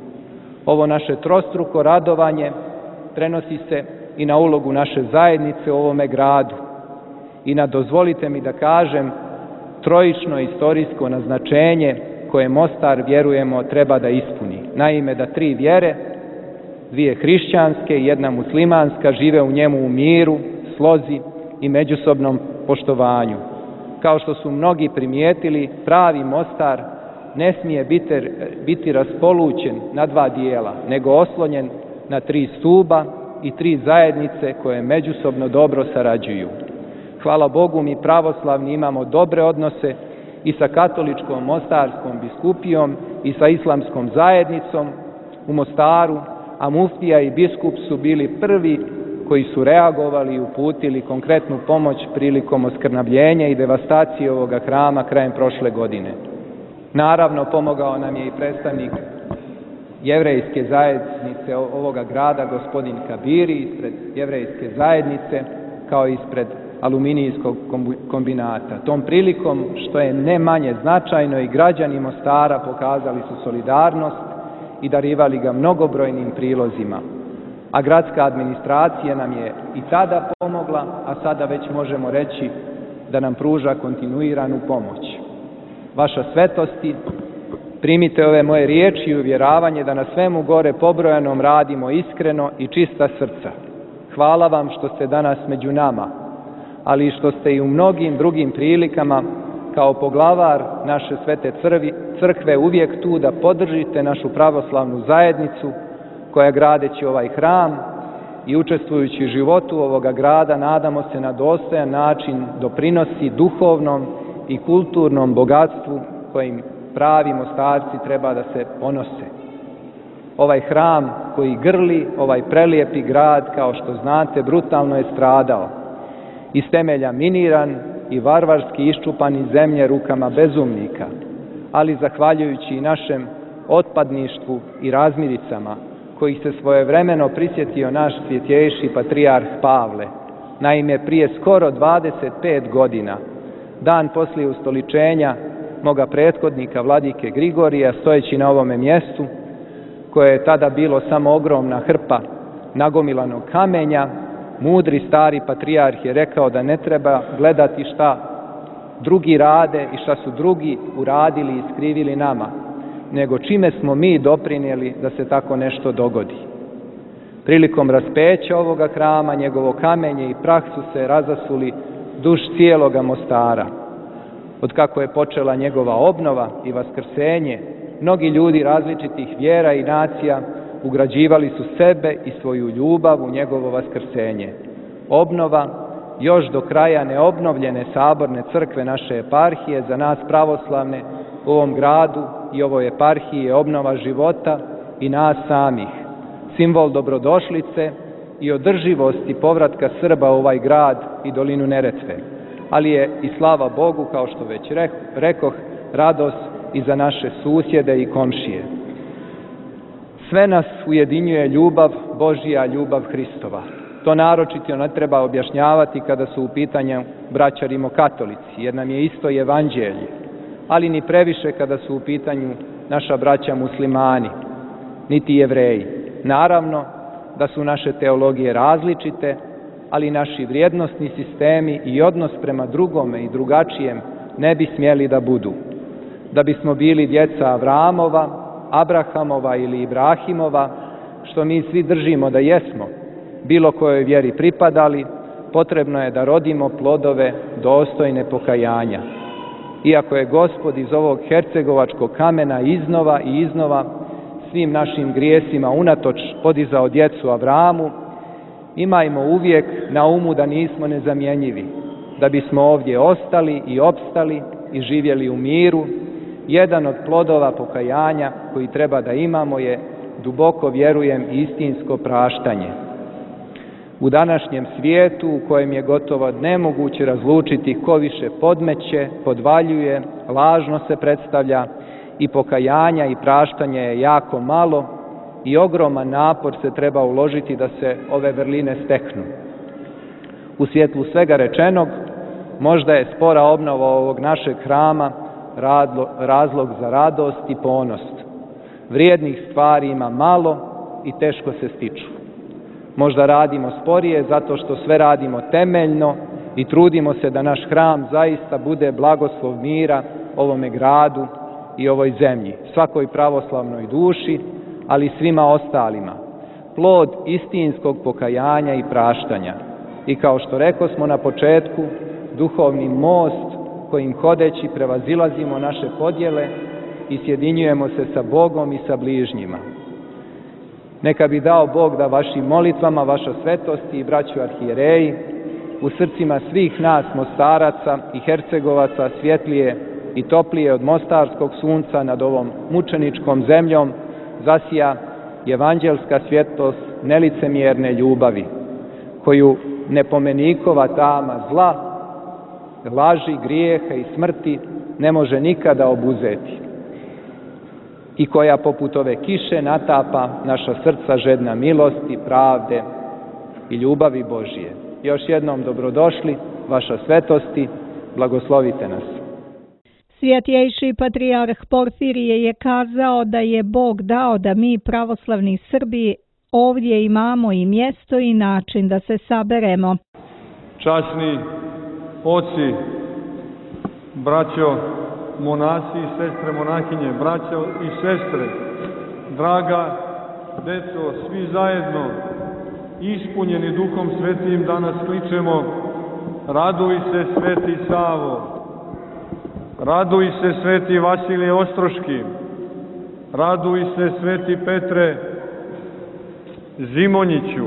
Ovo naše trostruko radovanje prenosi se i na ulogu naše zajednice u ovome gradu i na, dozvolite mi da kažem, trojično istorijsko naznačenje koje Mostar, vjerujemo, treba da ispuni. Naime, da 3 vjere, 2 hrišćanske i 1 muslimanska, žive u njemu u miru, slozi i međusobnom poštovanju. Kao što su mnogi primijetili, pravi Mostar ne smije biti raspolućen na 2 dijela, nego oslonjen na 3 stuba i 3 zajednice koje međusobno dobro sarađuju. Hvala Bogu, mi pravoslavni imamo dobre odnose i sa katoličkom mostarskom biskupijom i sa islamskom zajednicom u Mostaru, a muftija i biskup su bili prvi koji su reagovali i uputili konkretnu pomoć prilikom oskrnavljenja i devastacije ovoga hrama krajem prošle godine. Naravno, pomogao nam je i predstavnik jevrejske zajednice ovoga grada, gospodin Kabiri, ispred jevrejske zajednice, kao i ispred aluminijskog kombinata. Tom prilikom, što je ne manje značajno, i građani Mostara pokazali su solidarnost i darivali ga mnogobrojnim prilozima. A gradska administracija nam je i tada pomogla, a sada već možemo reći da nam pruža kontinuiranu pomoć. Vaša svetosti, primite ove moje riječi i uvjeravanje da na svemu gore pobrojanom radimo iskreno i čista srca. Hvala vam što ste danas među nama, ali i što ste i u mnogim drugim prilikama kao poglavar naše svete crkve uvijek tu da podržite našu pravoslavnu zajednicu koja, gradeći ovaj hram i učestvujući u životu ovoga grada, nadamo se, na dostojan način doprinosi duhovnom i kulturnom bogatstvu pravi Mostarci treba da se ponose. Ovaj hram koji grli, ovaj prelijepi grad, kao što znate, brutalno je stradao. Iz temelja miniran i varvarski iščupan iz zemlje rukama bezumnika, ali zahvaljujući našem otpadništvu i razmiricama, kojih se svojevremeno prisjetio naš svjetjejši patrijarh Pavle. Naime, prije skoro 25 godina, dan poslije ustoličenja moga prethodnika vladike Grigorija, stojeći na ovome mjestu, koje je tada bilo samo ogromna hrpa nagomilanog kamenja, mudri stari patrijarh je rekao da ne treba gledati šta drugi rade i šta su drugi uradili i skrivili nama, nego čime smo mi doprinijeli da se tako nešto dogodi. Prilikom raspeća ovoga hrama, njegovo kamenje i prah su se razasuli duž cijeloga Mostara. Od kako je počela njegova obnova i vaskrsenje, mnogi ljudi različitih vjera i nacija ugrađivali su sebe i svoju ljubav u njegovo vaskrsenje. Obnova još do kraja neobnovljene saborne crkve naše eparhije za nas pravoslavne u ovom gradu i ovoj eparhiji je obnova života i nas samih, simbol dobrodošlice i održivosti povratka Srba u ovaj grad i dolinu Neretve. Ali je i slava Bogu, kao što već rekoh, radost i za naše susjede i komšije. Sve nas ujedinjuje ljubav Božja, ljubav Hristova. To naročito ne treba objašnjavati kada su u pitanju braća rimokatolici, jer nam je isto evanđelje, ali ni previše kada su u pitanju naša braća muslimani, niti Jevreji. Naravno da su naše teologije različite, ali naši vrijednosni sistemi i odnos prema drugome i drugačijem ne bi smjeli da budu. Da bismo bili djeca Avramova, Abrahamova ili Ibrahimova, što mi svi držimo da jesmo, bilo kojoj vjeri pripadali, potrebno je da rodimo plodove dostojne pokajanja. Iako je Gospod iz ovog hercegovačkog kamena iznova i iznova svim našim grijesima unatoč podizao djecu Avramu, imajmo uvijek na umu da nismo nezamjenjivi, da bismo ovdje ostali i opstali i živjeli u miru. Jedan od plodova pokajanja koji treba da imamo je, duboko vjerujem, istinsko praštanje. U današnjem svijetu u kojem je gotovo nemoguće razlučiti ko više podmeće, podvaljuje, lažno se predstavlja i pokajanja i praštanja je jako malo i ogroman napor se treba uložiti da se ove vrline steknu. U svjetlu svega rečenog, možda je spora obnova ovog našeg hrama razlog za radost i ponos. Vrijednih stvari ima malo i teško se stiču. Možda radimo sporije zato što sve radimo temeljno i trudimo se da naš hram zaista bude blagoslov mira ovome gradu i ovoj zemlji, svakoj pravoslavnoj duši, ali i svima ostalima. Plod istinskog pokajanja i praštanja. I kao što rekosmo na početku, duhovni most kojim hodeći prevazilazimo naše podjele i sjedinjujemo se sa Bogom i sa bližnjima. Neka bi dao Bog da vašim molitvama, vaša svetosti i braću arhijereji, u srcima svih nas Mostaraca i Hercegovaca svjetlije i toplije od mostarskog sunca nad ovom mučeničkom zemljom zasija evanđelska svjetlost nelicemjerne ljubavi, koju nepomenikova tama zla, laži, grijeha i smrti ne može nikada obuzeti i koja poput ove kiše natapa naša srca žedna milosti, pravde i ljubavi Božije. Još jednom dobrodošli, vaša svetosti, blagoslovite nas. Svjetjejši patrijarh Porfirije je kazao da je Bog dao da mi pravoslavni Srbi ovdje imamo i mjesto i način da se saberemo. Časni oci, braćo monasi i sestre monahinje, braćo i sestre, draga deco, svi zajedno, ispunjeni Duhom Svetim, danas kličemo: raduj se, Sveti Savo, raduj se, Sveti Vasilije Ostroški, raduj se, Sveti Petre Zimonjiću,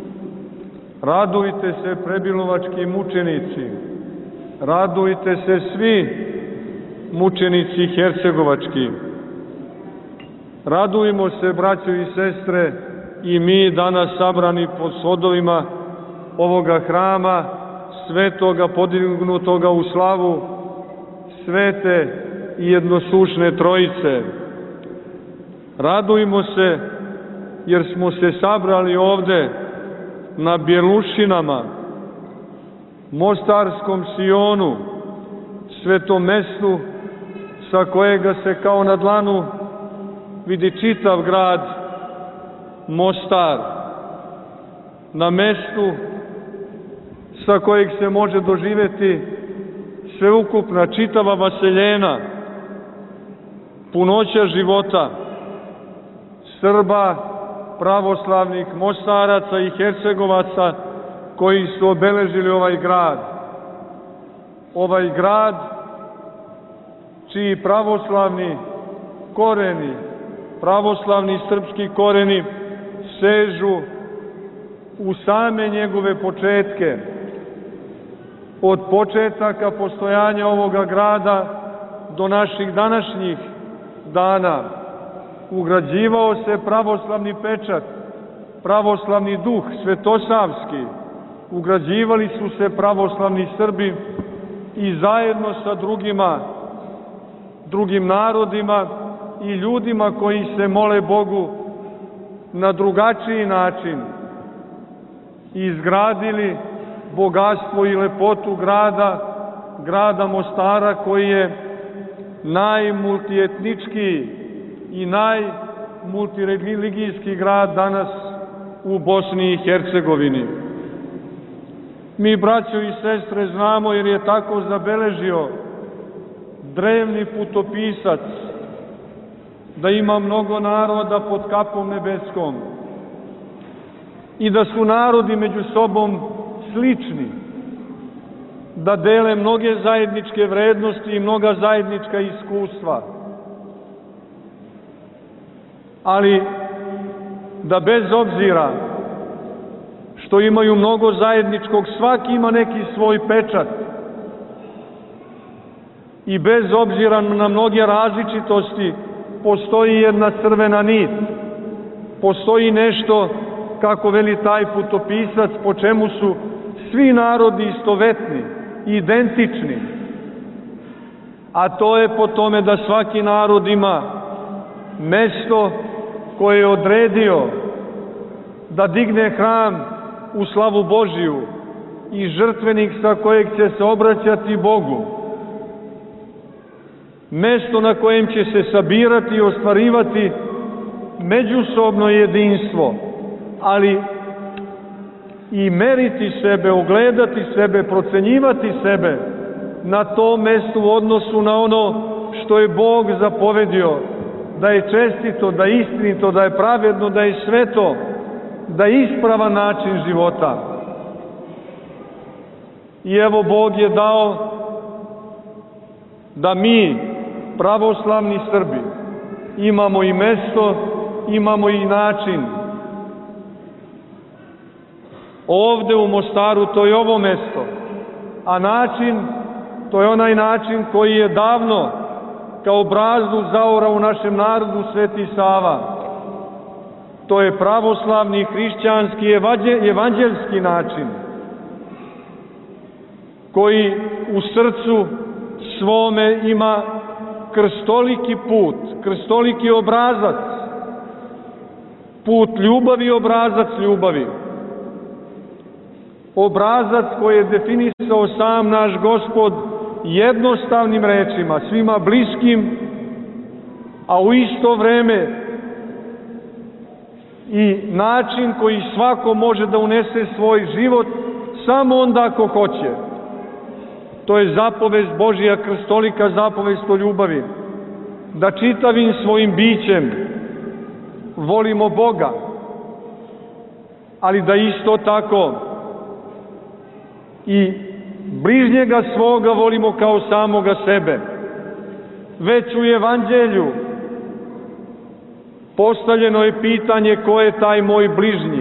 radujte se, prebilovački mučenici, radujte se svi mučenici hercegovački. Radujmo se, braćo i sestre, i mi danas sabrani pod svodovima ovoga hrama, svetoga podignutoga u slavu svete i jednosušne Trojice. Radujmo se jer smo se sabrali ovde na Bjelušinama, Mostarskom Sionu, svetom mestu sa kojega se kao na dlanu vidi čitav grad Mostar, na mestu sa kojeg se može doživjeti sveukupna čitava vaseljena, punoća života Srba, pravoslavnih Mostaraca i Hercegovaca koji su obeležili ovaj grad. Ovaj grad čiji pravoslavni koreni, pravoslavni srpski koreni sežu u same njegove početke. Od početaka postojanja ovoga grada do naših današnjih dana ugrađivao se pravoslavni pečat, pravoslavni duh svetosavski, ugrađivali su se pravoslavni Srbi i zajedno sa drugim narodima i ljudima koji se mole Bogu na drugačiji način izgradili bogatstvo i lepotu grada Mostara, koji je najmultietničkiji i najmultireligijski grad danas u Bosni i Hercegovini. Mi, braćo i sestre, znamo, jer je tako zabeležio drevni putopisac, da ima mnogo naroda pod kapom nebeskom i da su narodi među sobom slični, da dele mnoge zajedničke vrednosti i mnoga zajednička iskustva, ali da bez obzira što imaju mnogo zajedničkog, svaki ima neki svoj pečat i bez obzira na mnoge različitosti postoji jedna crvena nit, postoji nešto, kako veli taj putopisac, po čemu su svi narodi istovetni, identični, a to je po tome da svaki narod ima mesto koje je odredio da digne hram u slavu Božiju i žrtvenik sa kojeg će se obraćati Bogu, mesto na kojem će se sabirati i ostvarivati međusobno jedinstvo, ali i meriti sebe, ogledati sebe, procenjivati sebe na tom mestu u odnosu na ono što je Bog zapovedio, da je čestito, da je istinito, da je pravedno, da je sveto, da je ispravan način života. I evo, Bog je dao da mi, pravoslavni Srbi, imamo i mesto, imamo i način. Ovde u Mostaru to je ovo mesto, a način, to je onaj način koji je davno kao brazdu zaorao u našem narodu Sveti Sava. To je pravoslavni, hrišćanski, evanđeljski način, koji u srcu svome ima krstoliki put, krstoliki obrazac, put ljubavi, obrazac ljubavi. Obrazac koji je definisao sam naš Gospod jednostavnim rečima, svima bliskim, a u isto vreme i način koji svako može da unese svoj život samo onda ako hoće. To je zapovest Božja, krstolika zapovest o ljubavi. Da čitavim svojim bićem volimo Boga, ali da isto tako i bližnjega svoga volimo kao samoga sebe. Već u Evanđelju postavljeno je pitanje ko je taj moj bližnji.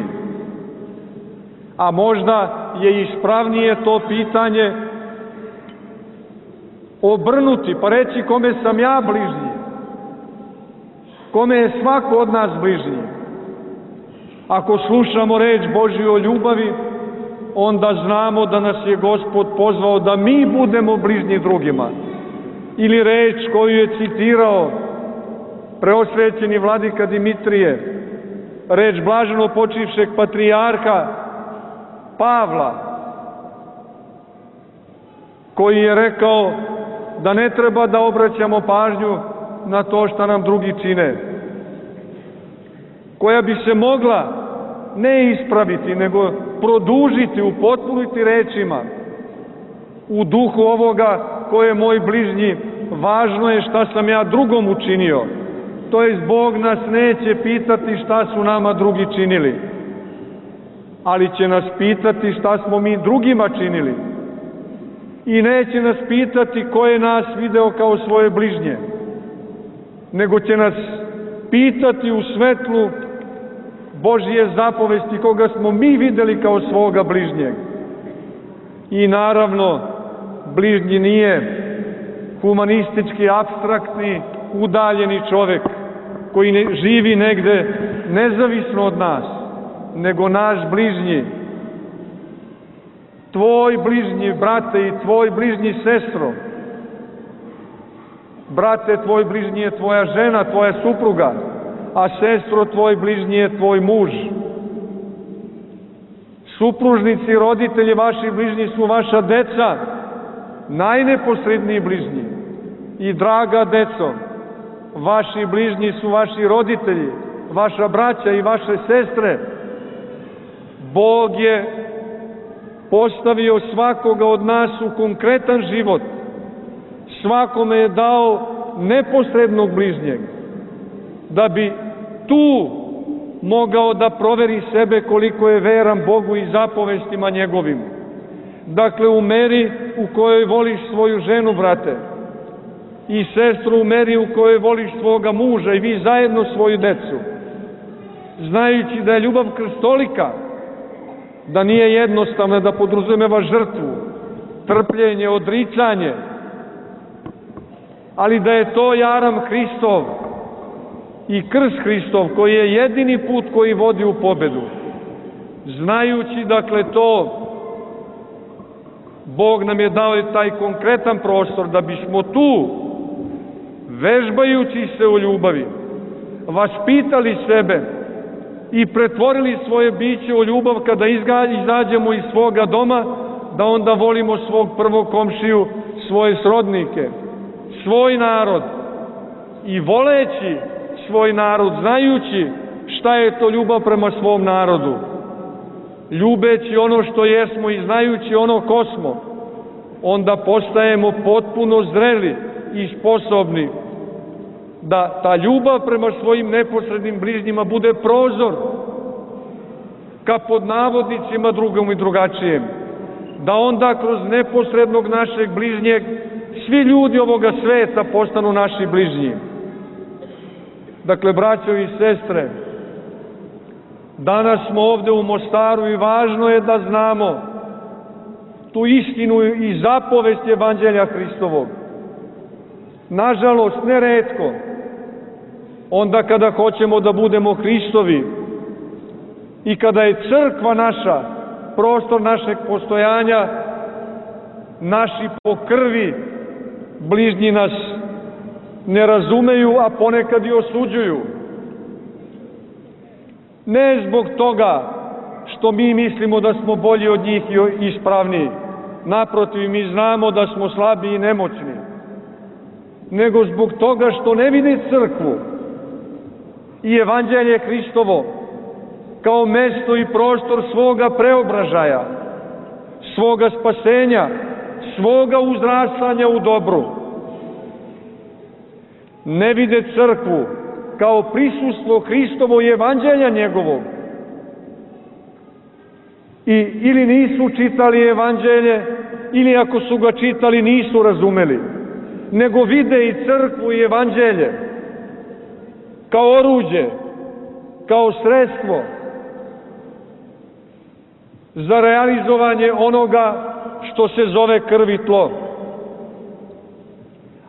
A možda je ispravnije to pitanje obrnuti pa reći kome sam ja bližnji, kome je svako od nas bližnji. Ako slušamo reč Božju o ljubavi, onda znamo da nas je Gospod pozvao da mi budemo bližnji drugima. Ili reč koju je citirao preosvećeni vladika Dimitrije, reč blaženo počivšeg patrijarha Pavla, koji je rekao da ne treba da obraćamo pažnju na to što nam drugi čine, koja bi se mogla ne ispraviti, nego produžiti, upotpuniti rečima u duhu ovoga ko je moj bližnji, važno je šta sam ja drugom učinio. To jest, Bog nas neće pitati šta su nama drugi činili, ali će nas pitati šta smo mi drugima činili. I neće nas pitati ko je nas video kao svoje bližnje, nego će nas pitati u svetlu Božje zapovesti koga smo mi videli kao svoga bližnjeg. I naravno, bližnji nije humanistički, apstraktni, udaljeni čovek koji ne živi negde nezavisno od nas, nego naš bližnji. Tvoj bližnji, brate, i tvoj bližnji, sestro. Brate, tvoj bližnji je tvoja žena, tvoja supruga, a sestro, tvoj bližnji je tvoj muž. Supružnici, roditelji, vaši bližnji su vaša deca, najneposredniji bližnji. I draga deco, vaši bližnji su vaši roditelji, vaša braća i vaše sestre. Bog je postavio svakoga od nas u konkretan život. Svakome je dao neposrednog bližnjeg, da bi tu mogao da proveri sebe koliko je veran Bogu i zapovestima njegovim. Dakle, u meri u kojoj voliš svoju ženu, brate, i sestru, u meri u kojoj voliš svoga muža i vi zajedno svoju decu, znajući da je ljubav krstolika, da nije jednostavna, da podrazumeva žrtvu, trpljenje, odricanje, ali da je to jaram Hristov i krst Hristov koji je jedini put koji vodi u pobedu. Znajući, dakle, to, Bog nam je dao taj konkretan prostor da bismo tu, vežbajući se u ljubavi, vaspitali sebe i pretvorili svoje biće u ljubav kada izađemo iz svoga doma, da onda volimo svog prvog komšiju, svoje srodnike, svoj narod. I voleći svoj narod, znajući šta je to ljubav prema svom narodu, ljubeći ono što jesmo i znajući ono ko smo, onda postajemo potpuno zreli i sposobni da ta ljubav prema svojim neposrednim bližnjima bude prozor ka pod navodnicima drugom i drugačijem. Da onda kroz neposrednog našeg bližnjeg svi ljudi ovoga sveta postanu naši bližnji. Dakle, braćo i sestre, danas smo ovde u Mostaru i važno je da znamo tu istinu i zapovest Evanđelja Hristovog. Nažalost, neretko, onda kada hoćemo da budemo Hristovi i kada je crkva naša, prostor našeg postojanja, naši po krvi bližnji nas ne razumeju, a ponekad i osuđuju. Ne zbog toga što mi mislimo da smo bolji od njih i ispravniji. Naprotiv, mi znamo da smo slabi i nemoćni. Nego zbog toga što ne vide crkvu i Evanđelje Hristovo kao mesto i prostor svoga preobražaja, svoga spasenja, svoga uzrastanja u dobru. Ne vide crkvu kao prisustvo Hristovo i Evanđelja njegovog. Ili nisu čitali Evanđelje, ili ako su ga čitali nisu razumeli, nego vide i crkvu i Evanđelje kao oruđe, kao sredstvo za realizovanje onoga što se zove krv i tlo.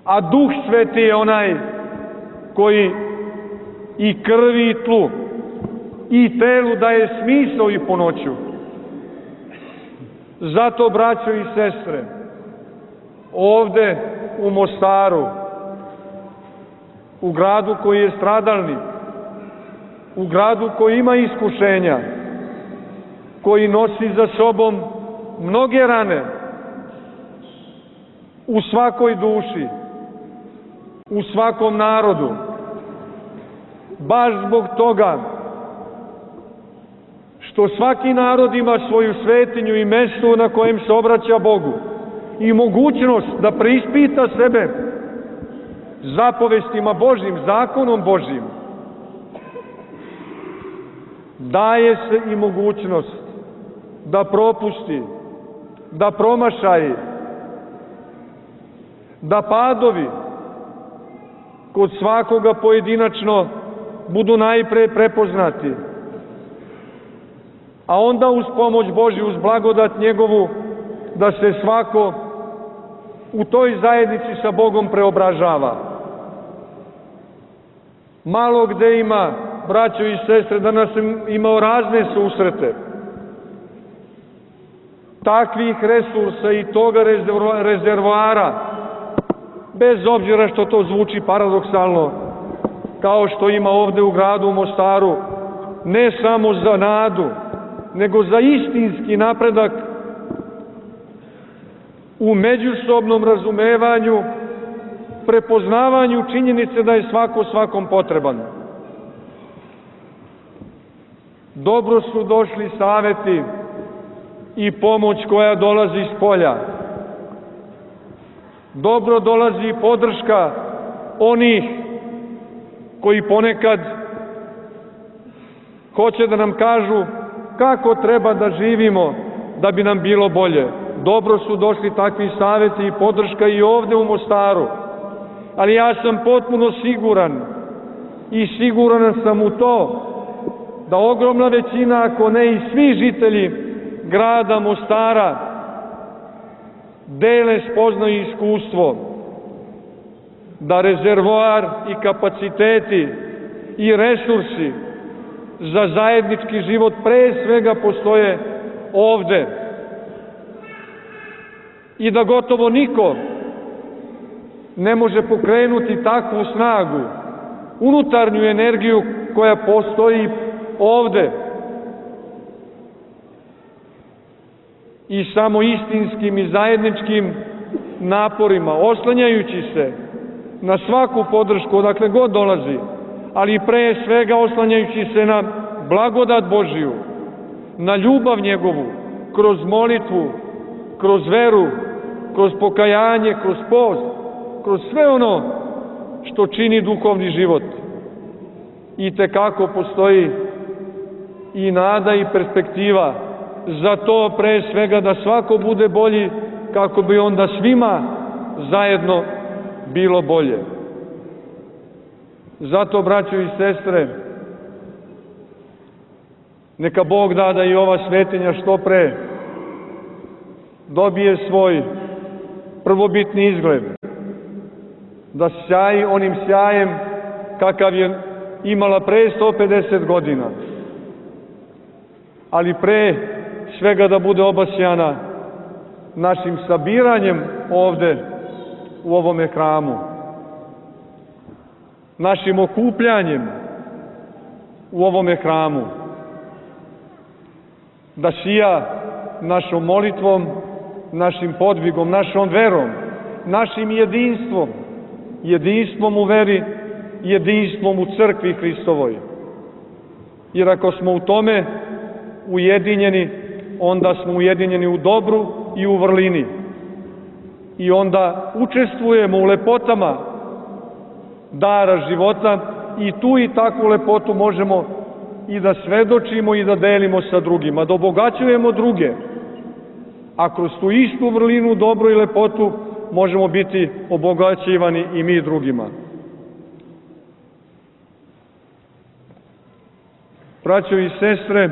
a Duh Sveti je onaj koji i krvi i tlu i telu daje smisao i punoću. Zato, braćo i sestre, ovde u Mostaru, u gradu koji je stradalni, u gradu koji ima iskušenja, koji nosi za sobom mnoge rane, u svakoj duši, u svakom narodu, baš zbog toga što svaki narod ima svoju svetinju i mesto na kojem se obraća Bogu i mogućnost da preispita sebe zapovestima Božjim, zakonom Božjim, daje se i mogućnost da propusti, da promašaji, da padovi kod svakoga pojedinačno budu najpre prepoznati, a onda uz pomoć Božju, uz blagodat njegovu, da se svako u toj zajednici sa Bogom preobražava. Malo gde ima, braćo i sestre, danas sam imao razne susrete, takvih resursa i toga rezervoara, bez obzira što to zvuči paradoksalno, kao što ima ovde u gradu u Mostaru, ne samo za nadu, nego za istinski napredak u međusobnom razumevanju, prepoznavanju činjenice da je svako svakom potreban. Dobro su došli saveti i pomoć koja dolazi iz polja. Dobro dolazi podrška onih koji ponekad hoće da nam kažu kako treba da živimo da bi nam bilo bolje. Dobro su došli takvi saveti i podrška i ovde u Mostaru. Ali ja sam potpuno siguran i siguran sam u to da ogromna većina, ako ne i svi žitelji grada Mostara, dele spoznaju i iskustvo da rezervoar i kapaciteti i resursi za zajednički život pre svega postoje ovde i da gotovo niko ne može pokrenuti takvu snagu, unutarnju energiju koja postoji ovde i samo istinskim i zajedničkim naporima, oslanjajući se na svaku podršku odakle god dolazi, ali pre svega oslanjajući se na blagodat Božiju, na ljubav njegovu, kroz molitvu, kroz veru, kroz pokajanje, kroz post, kroz sve ono što čini duhovni život. I tekako postoji i nada i perspektiva za to, pre svega da svako bude bolji, kako bi onda svima zajedno bilo bolje. Zato, braćo i sestre, neka Bog da i ova svetinja što pre dobije svoj prvobitni izgled, da sjaji onim sjajem kakav je imala pre 150 godina, ali pre svega da bude obasjana našim sabiranjem ovde u ovome hramu, našim okupljanjem u ovome hramu, da sija našom molitvom, našim podvigom, našom verom, našim jedinstvom, jedinstvom u veri, jedinstvom u crkvi Hristovoj. Jer ako smo u tome ujedinjeni, onda smo ujedinjeni u dobru i u vrlini. I onda učestvujemo u lepotama dara života i tu i takvu lepotu možemo i da svedočimo i da delimo sa drugima, da obogaćujemo druge. A kroz tu istu vrlinu, dobro i lepotu možemo biti obogaćivani i mi drugima. Braćo i sestre,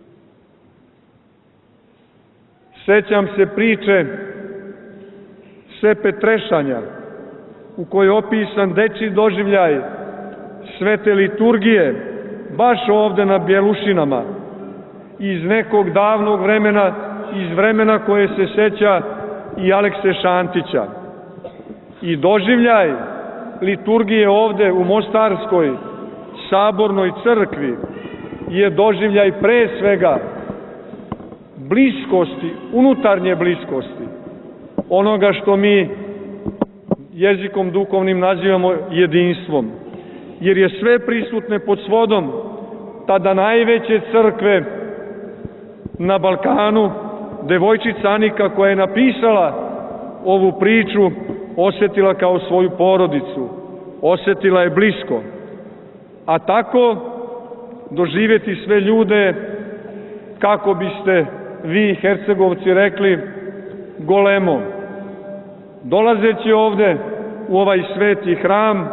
sećam se priče sve Petrešanja, u kojoj je opisan dečji doživljaj svete liturgije, baš ovde na Bjelušinama, iz nekog davnog vremena, iz vremena koje se seća i Alekse Šantića. I doživljaj liturgije ovde u Mostarskoj sabornoj crkvi je doživljaj pre svega bliskosti, unutarnje bliskosti, onoga što mi jezikom duhovnim nazivamo jedinstvom, jer je sve prisutne pod svodom tada najveće crkve na Balkanu, devojčica Anika koja je napisala ovu priču, osetila kao svoju porodicu, osetila je blisko. A tako doživjeti sve ljude, kako biste vi Hercegovci rekli, golemo. Dolazeći ovde u ovaj sveti hram,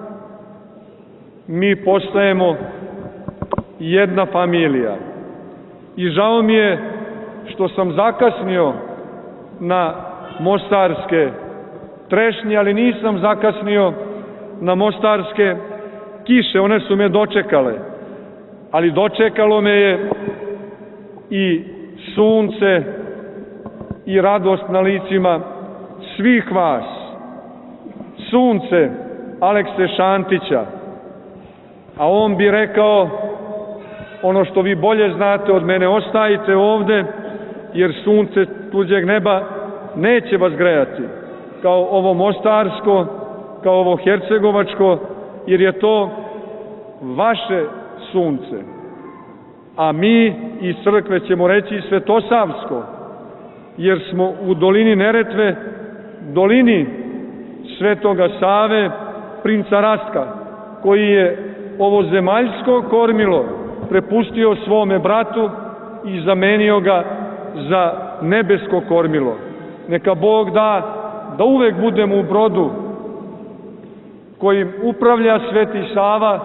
mi postajemo jedna familija. I žao mi je što sam zakasnio na mostarske trešnje, ali nisam zakasnio na mostarske kiše, one su me dočekale. Ali dočekalo me je i sunce i radost na licima svih vas. Sunce Alekse Šantića, a on bi rekao ono što vi bolje znate od mene, ostajite ovde, jer sunce tuđeg neba neće vas grejati, kao ovo mostarsko, kao ovo hercegovačko, jer je to vaše sunce. A mi iz crkve ćemo reći svetosavsko, jer smo u dolini Neretve, dolini Svetoga Save, princa Rastka, koji je ovo zemaljsko kormilo prepustio svome bratu i zamenio ga za nebesko kormilo. Neka Bog da da uvek budemo u brodu kojim upravlja Sveti Sava,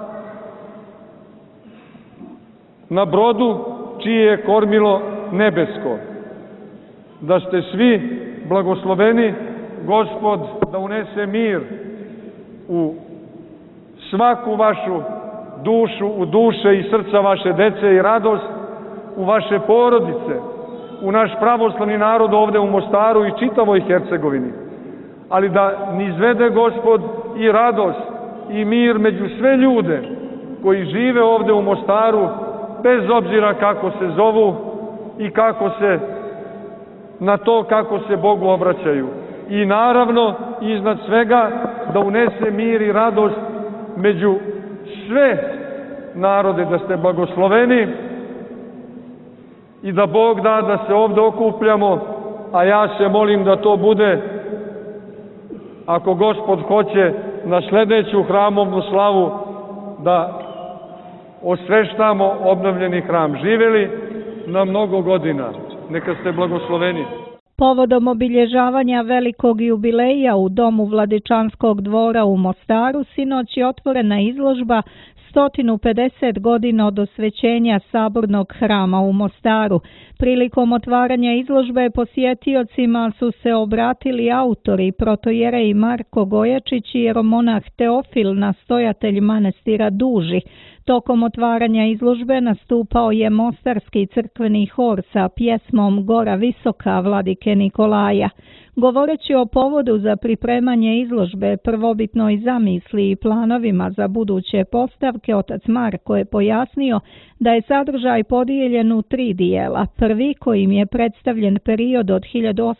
na brodu čije je kormilo nebesko. Da ste svi blagosloveni, Gospod da unese mir u svaku vašu dušu, u duše i srca vaše dece i radost u vaše porodice, u naš pravoslavni narod ovde u Mostaru i čitavoj Hercegovini. Ali da nizvede Gospod i radost i mir među sve ljude koji žive ovde u Mostaru, bez obzira kako se zovu i kako se na to kako se Bogu obraćaju. I naravno, iznad svega, da unese mir i radost među sve narode, da ste blagosloveni i da Bog da da se ovde okupljamo, a ja se molim da to bude, ako Gospod hoće, na sledeću hramovnu slavu, da osveštamo obnovljeni hram. Živeli na mnogo godina. Neka ste blagosloveni. Povodom obilježavanja velikog jubileja u Domu Vladičanskog dvora u Mostaru sinoć je otvorena izložba 150 godina od osvećenja Sabornog hrama u Mostaru. Prilikom otvaranja izložbe posjetiocima su se obratili autori, protojerej Marko Gojačić i jeromonah Teofil, nastojatelj manastira Duži. Tokom otvaranja izložbe nastupao je mostarski crkveni hor sa pjesmom Gora visoka Vladike Nikolaja. Govoreći o povodu za pripremanje izložbe, prvobitnoj zamisli i planovima za buduće postavke, otac Marko je pojasnio da je sadržaj podijeljen u 3 dijela. Prvi, kojim je predstavljen period od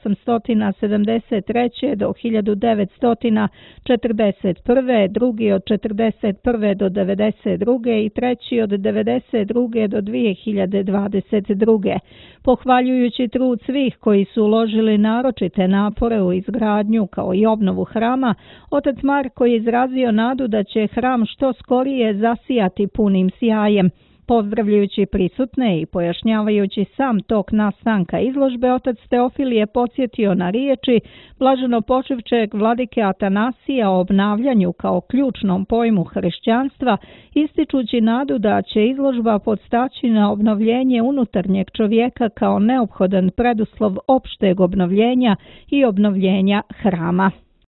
1873. do 1941., drugi od 41. do 92. i treći od 92. do 2022. Pohvaljujući trud svih koji su uložili naročite napore u izgradnju kao i obnovu hrama, otac Marko je izrazio nadu da će hram što skorije zasijati punim sjajem. Pozdravljajući prisutne i pojašnjavajući sam tok nastanka izložbe, otac Teofil je podsjetio na riječi blaženopočivšćeg vladike Atanasija o obnavljanju kao ključnom pojmu hrišćanstva, ističući nadu da će izložba podstaći na obnovljenje unutarnjeg čovjeka kao neophodan preduslov opšteg obnovljenja i obnovljenja hrama.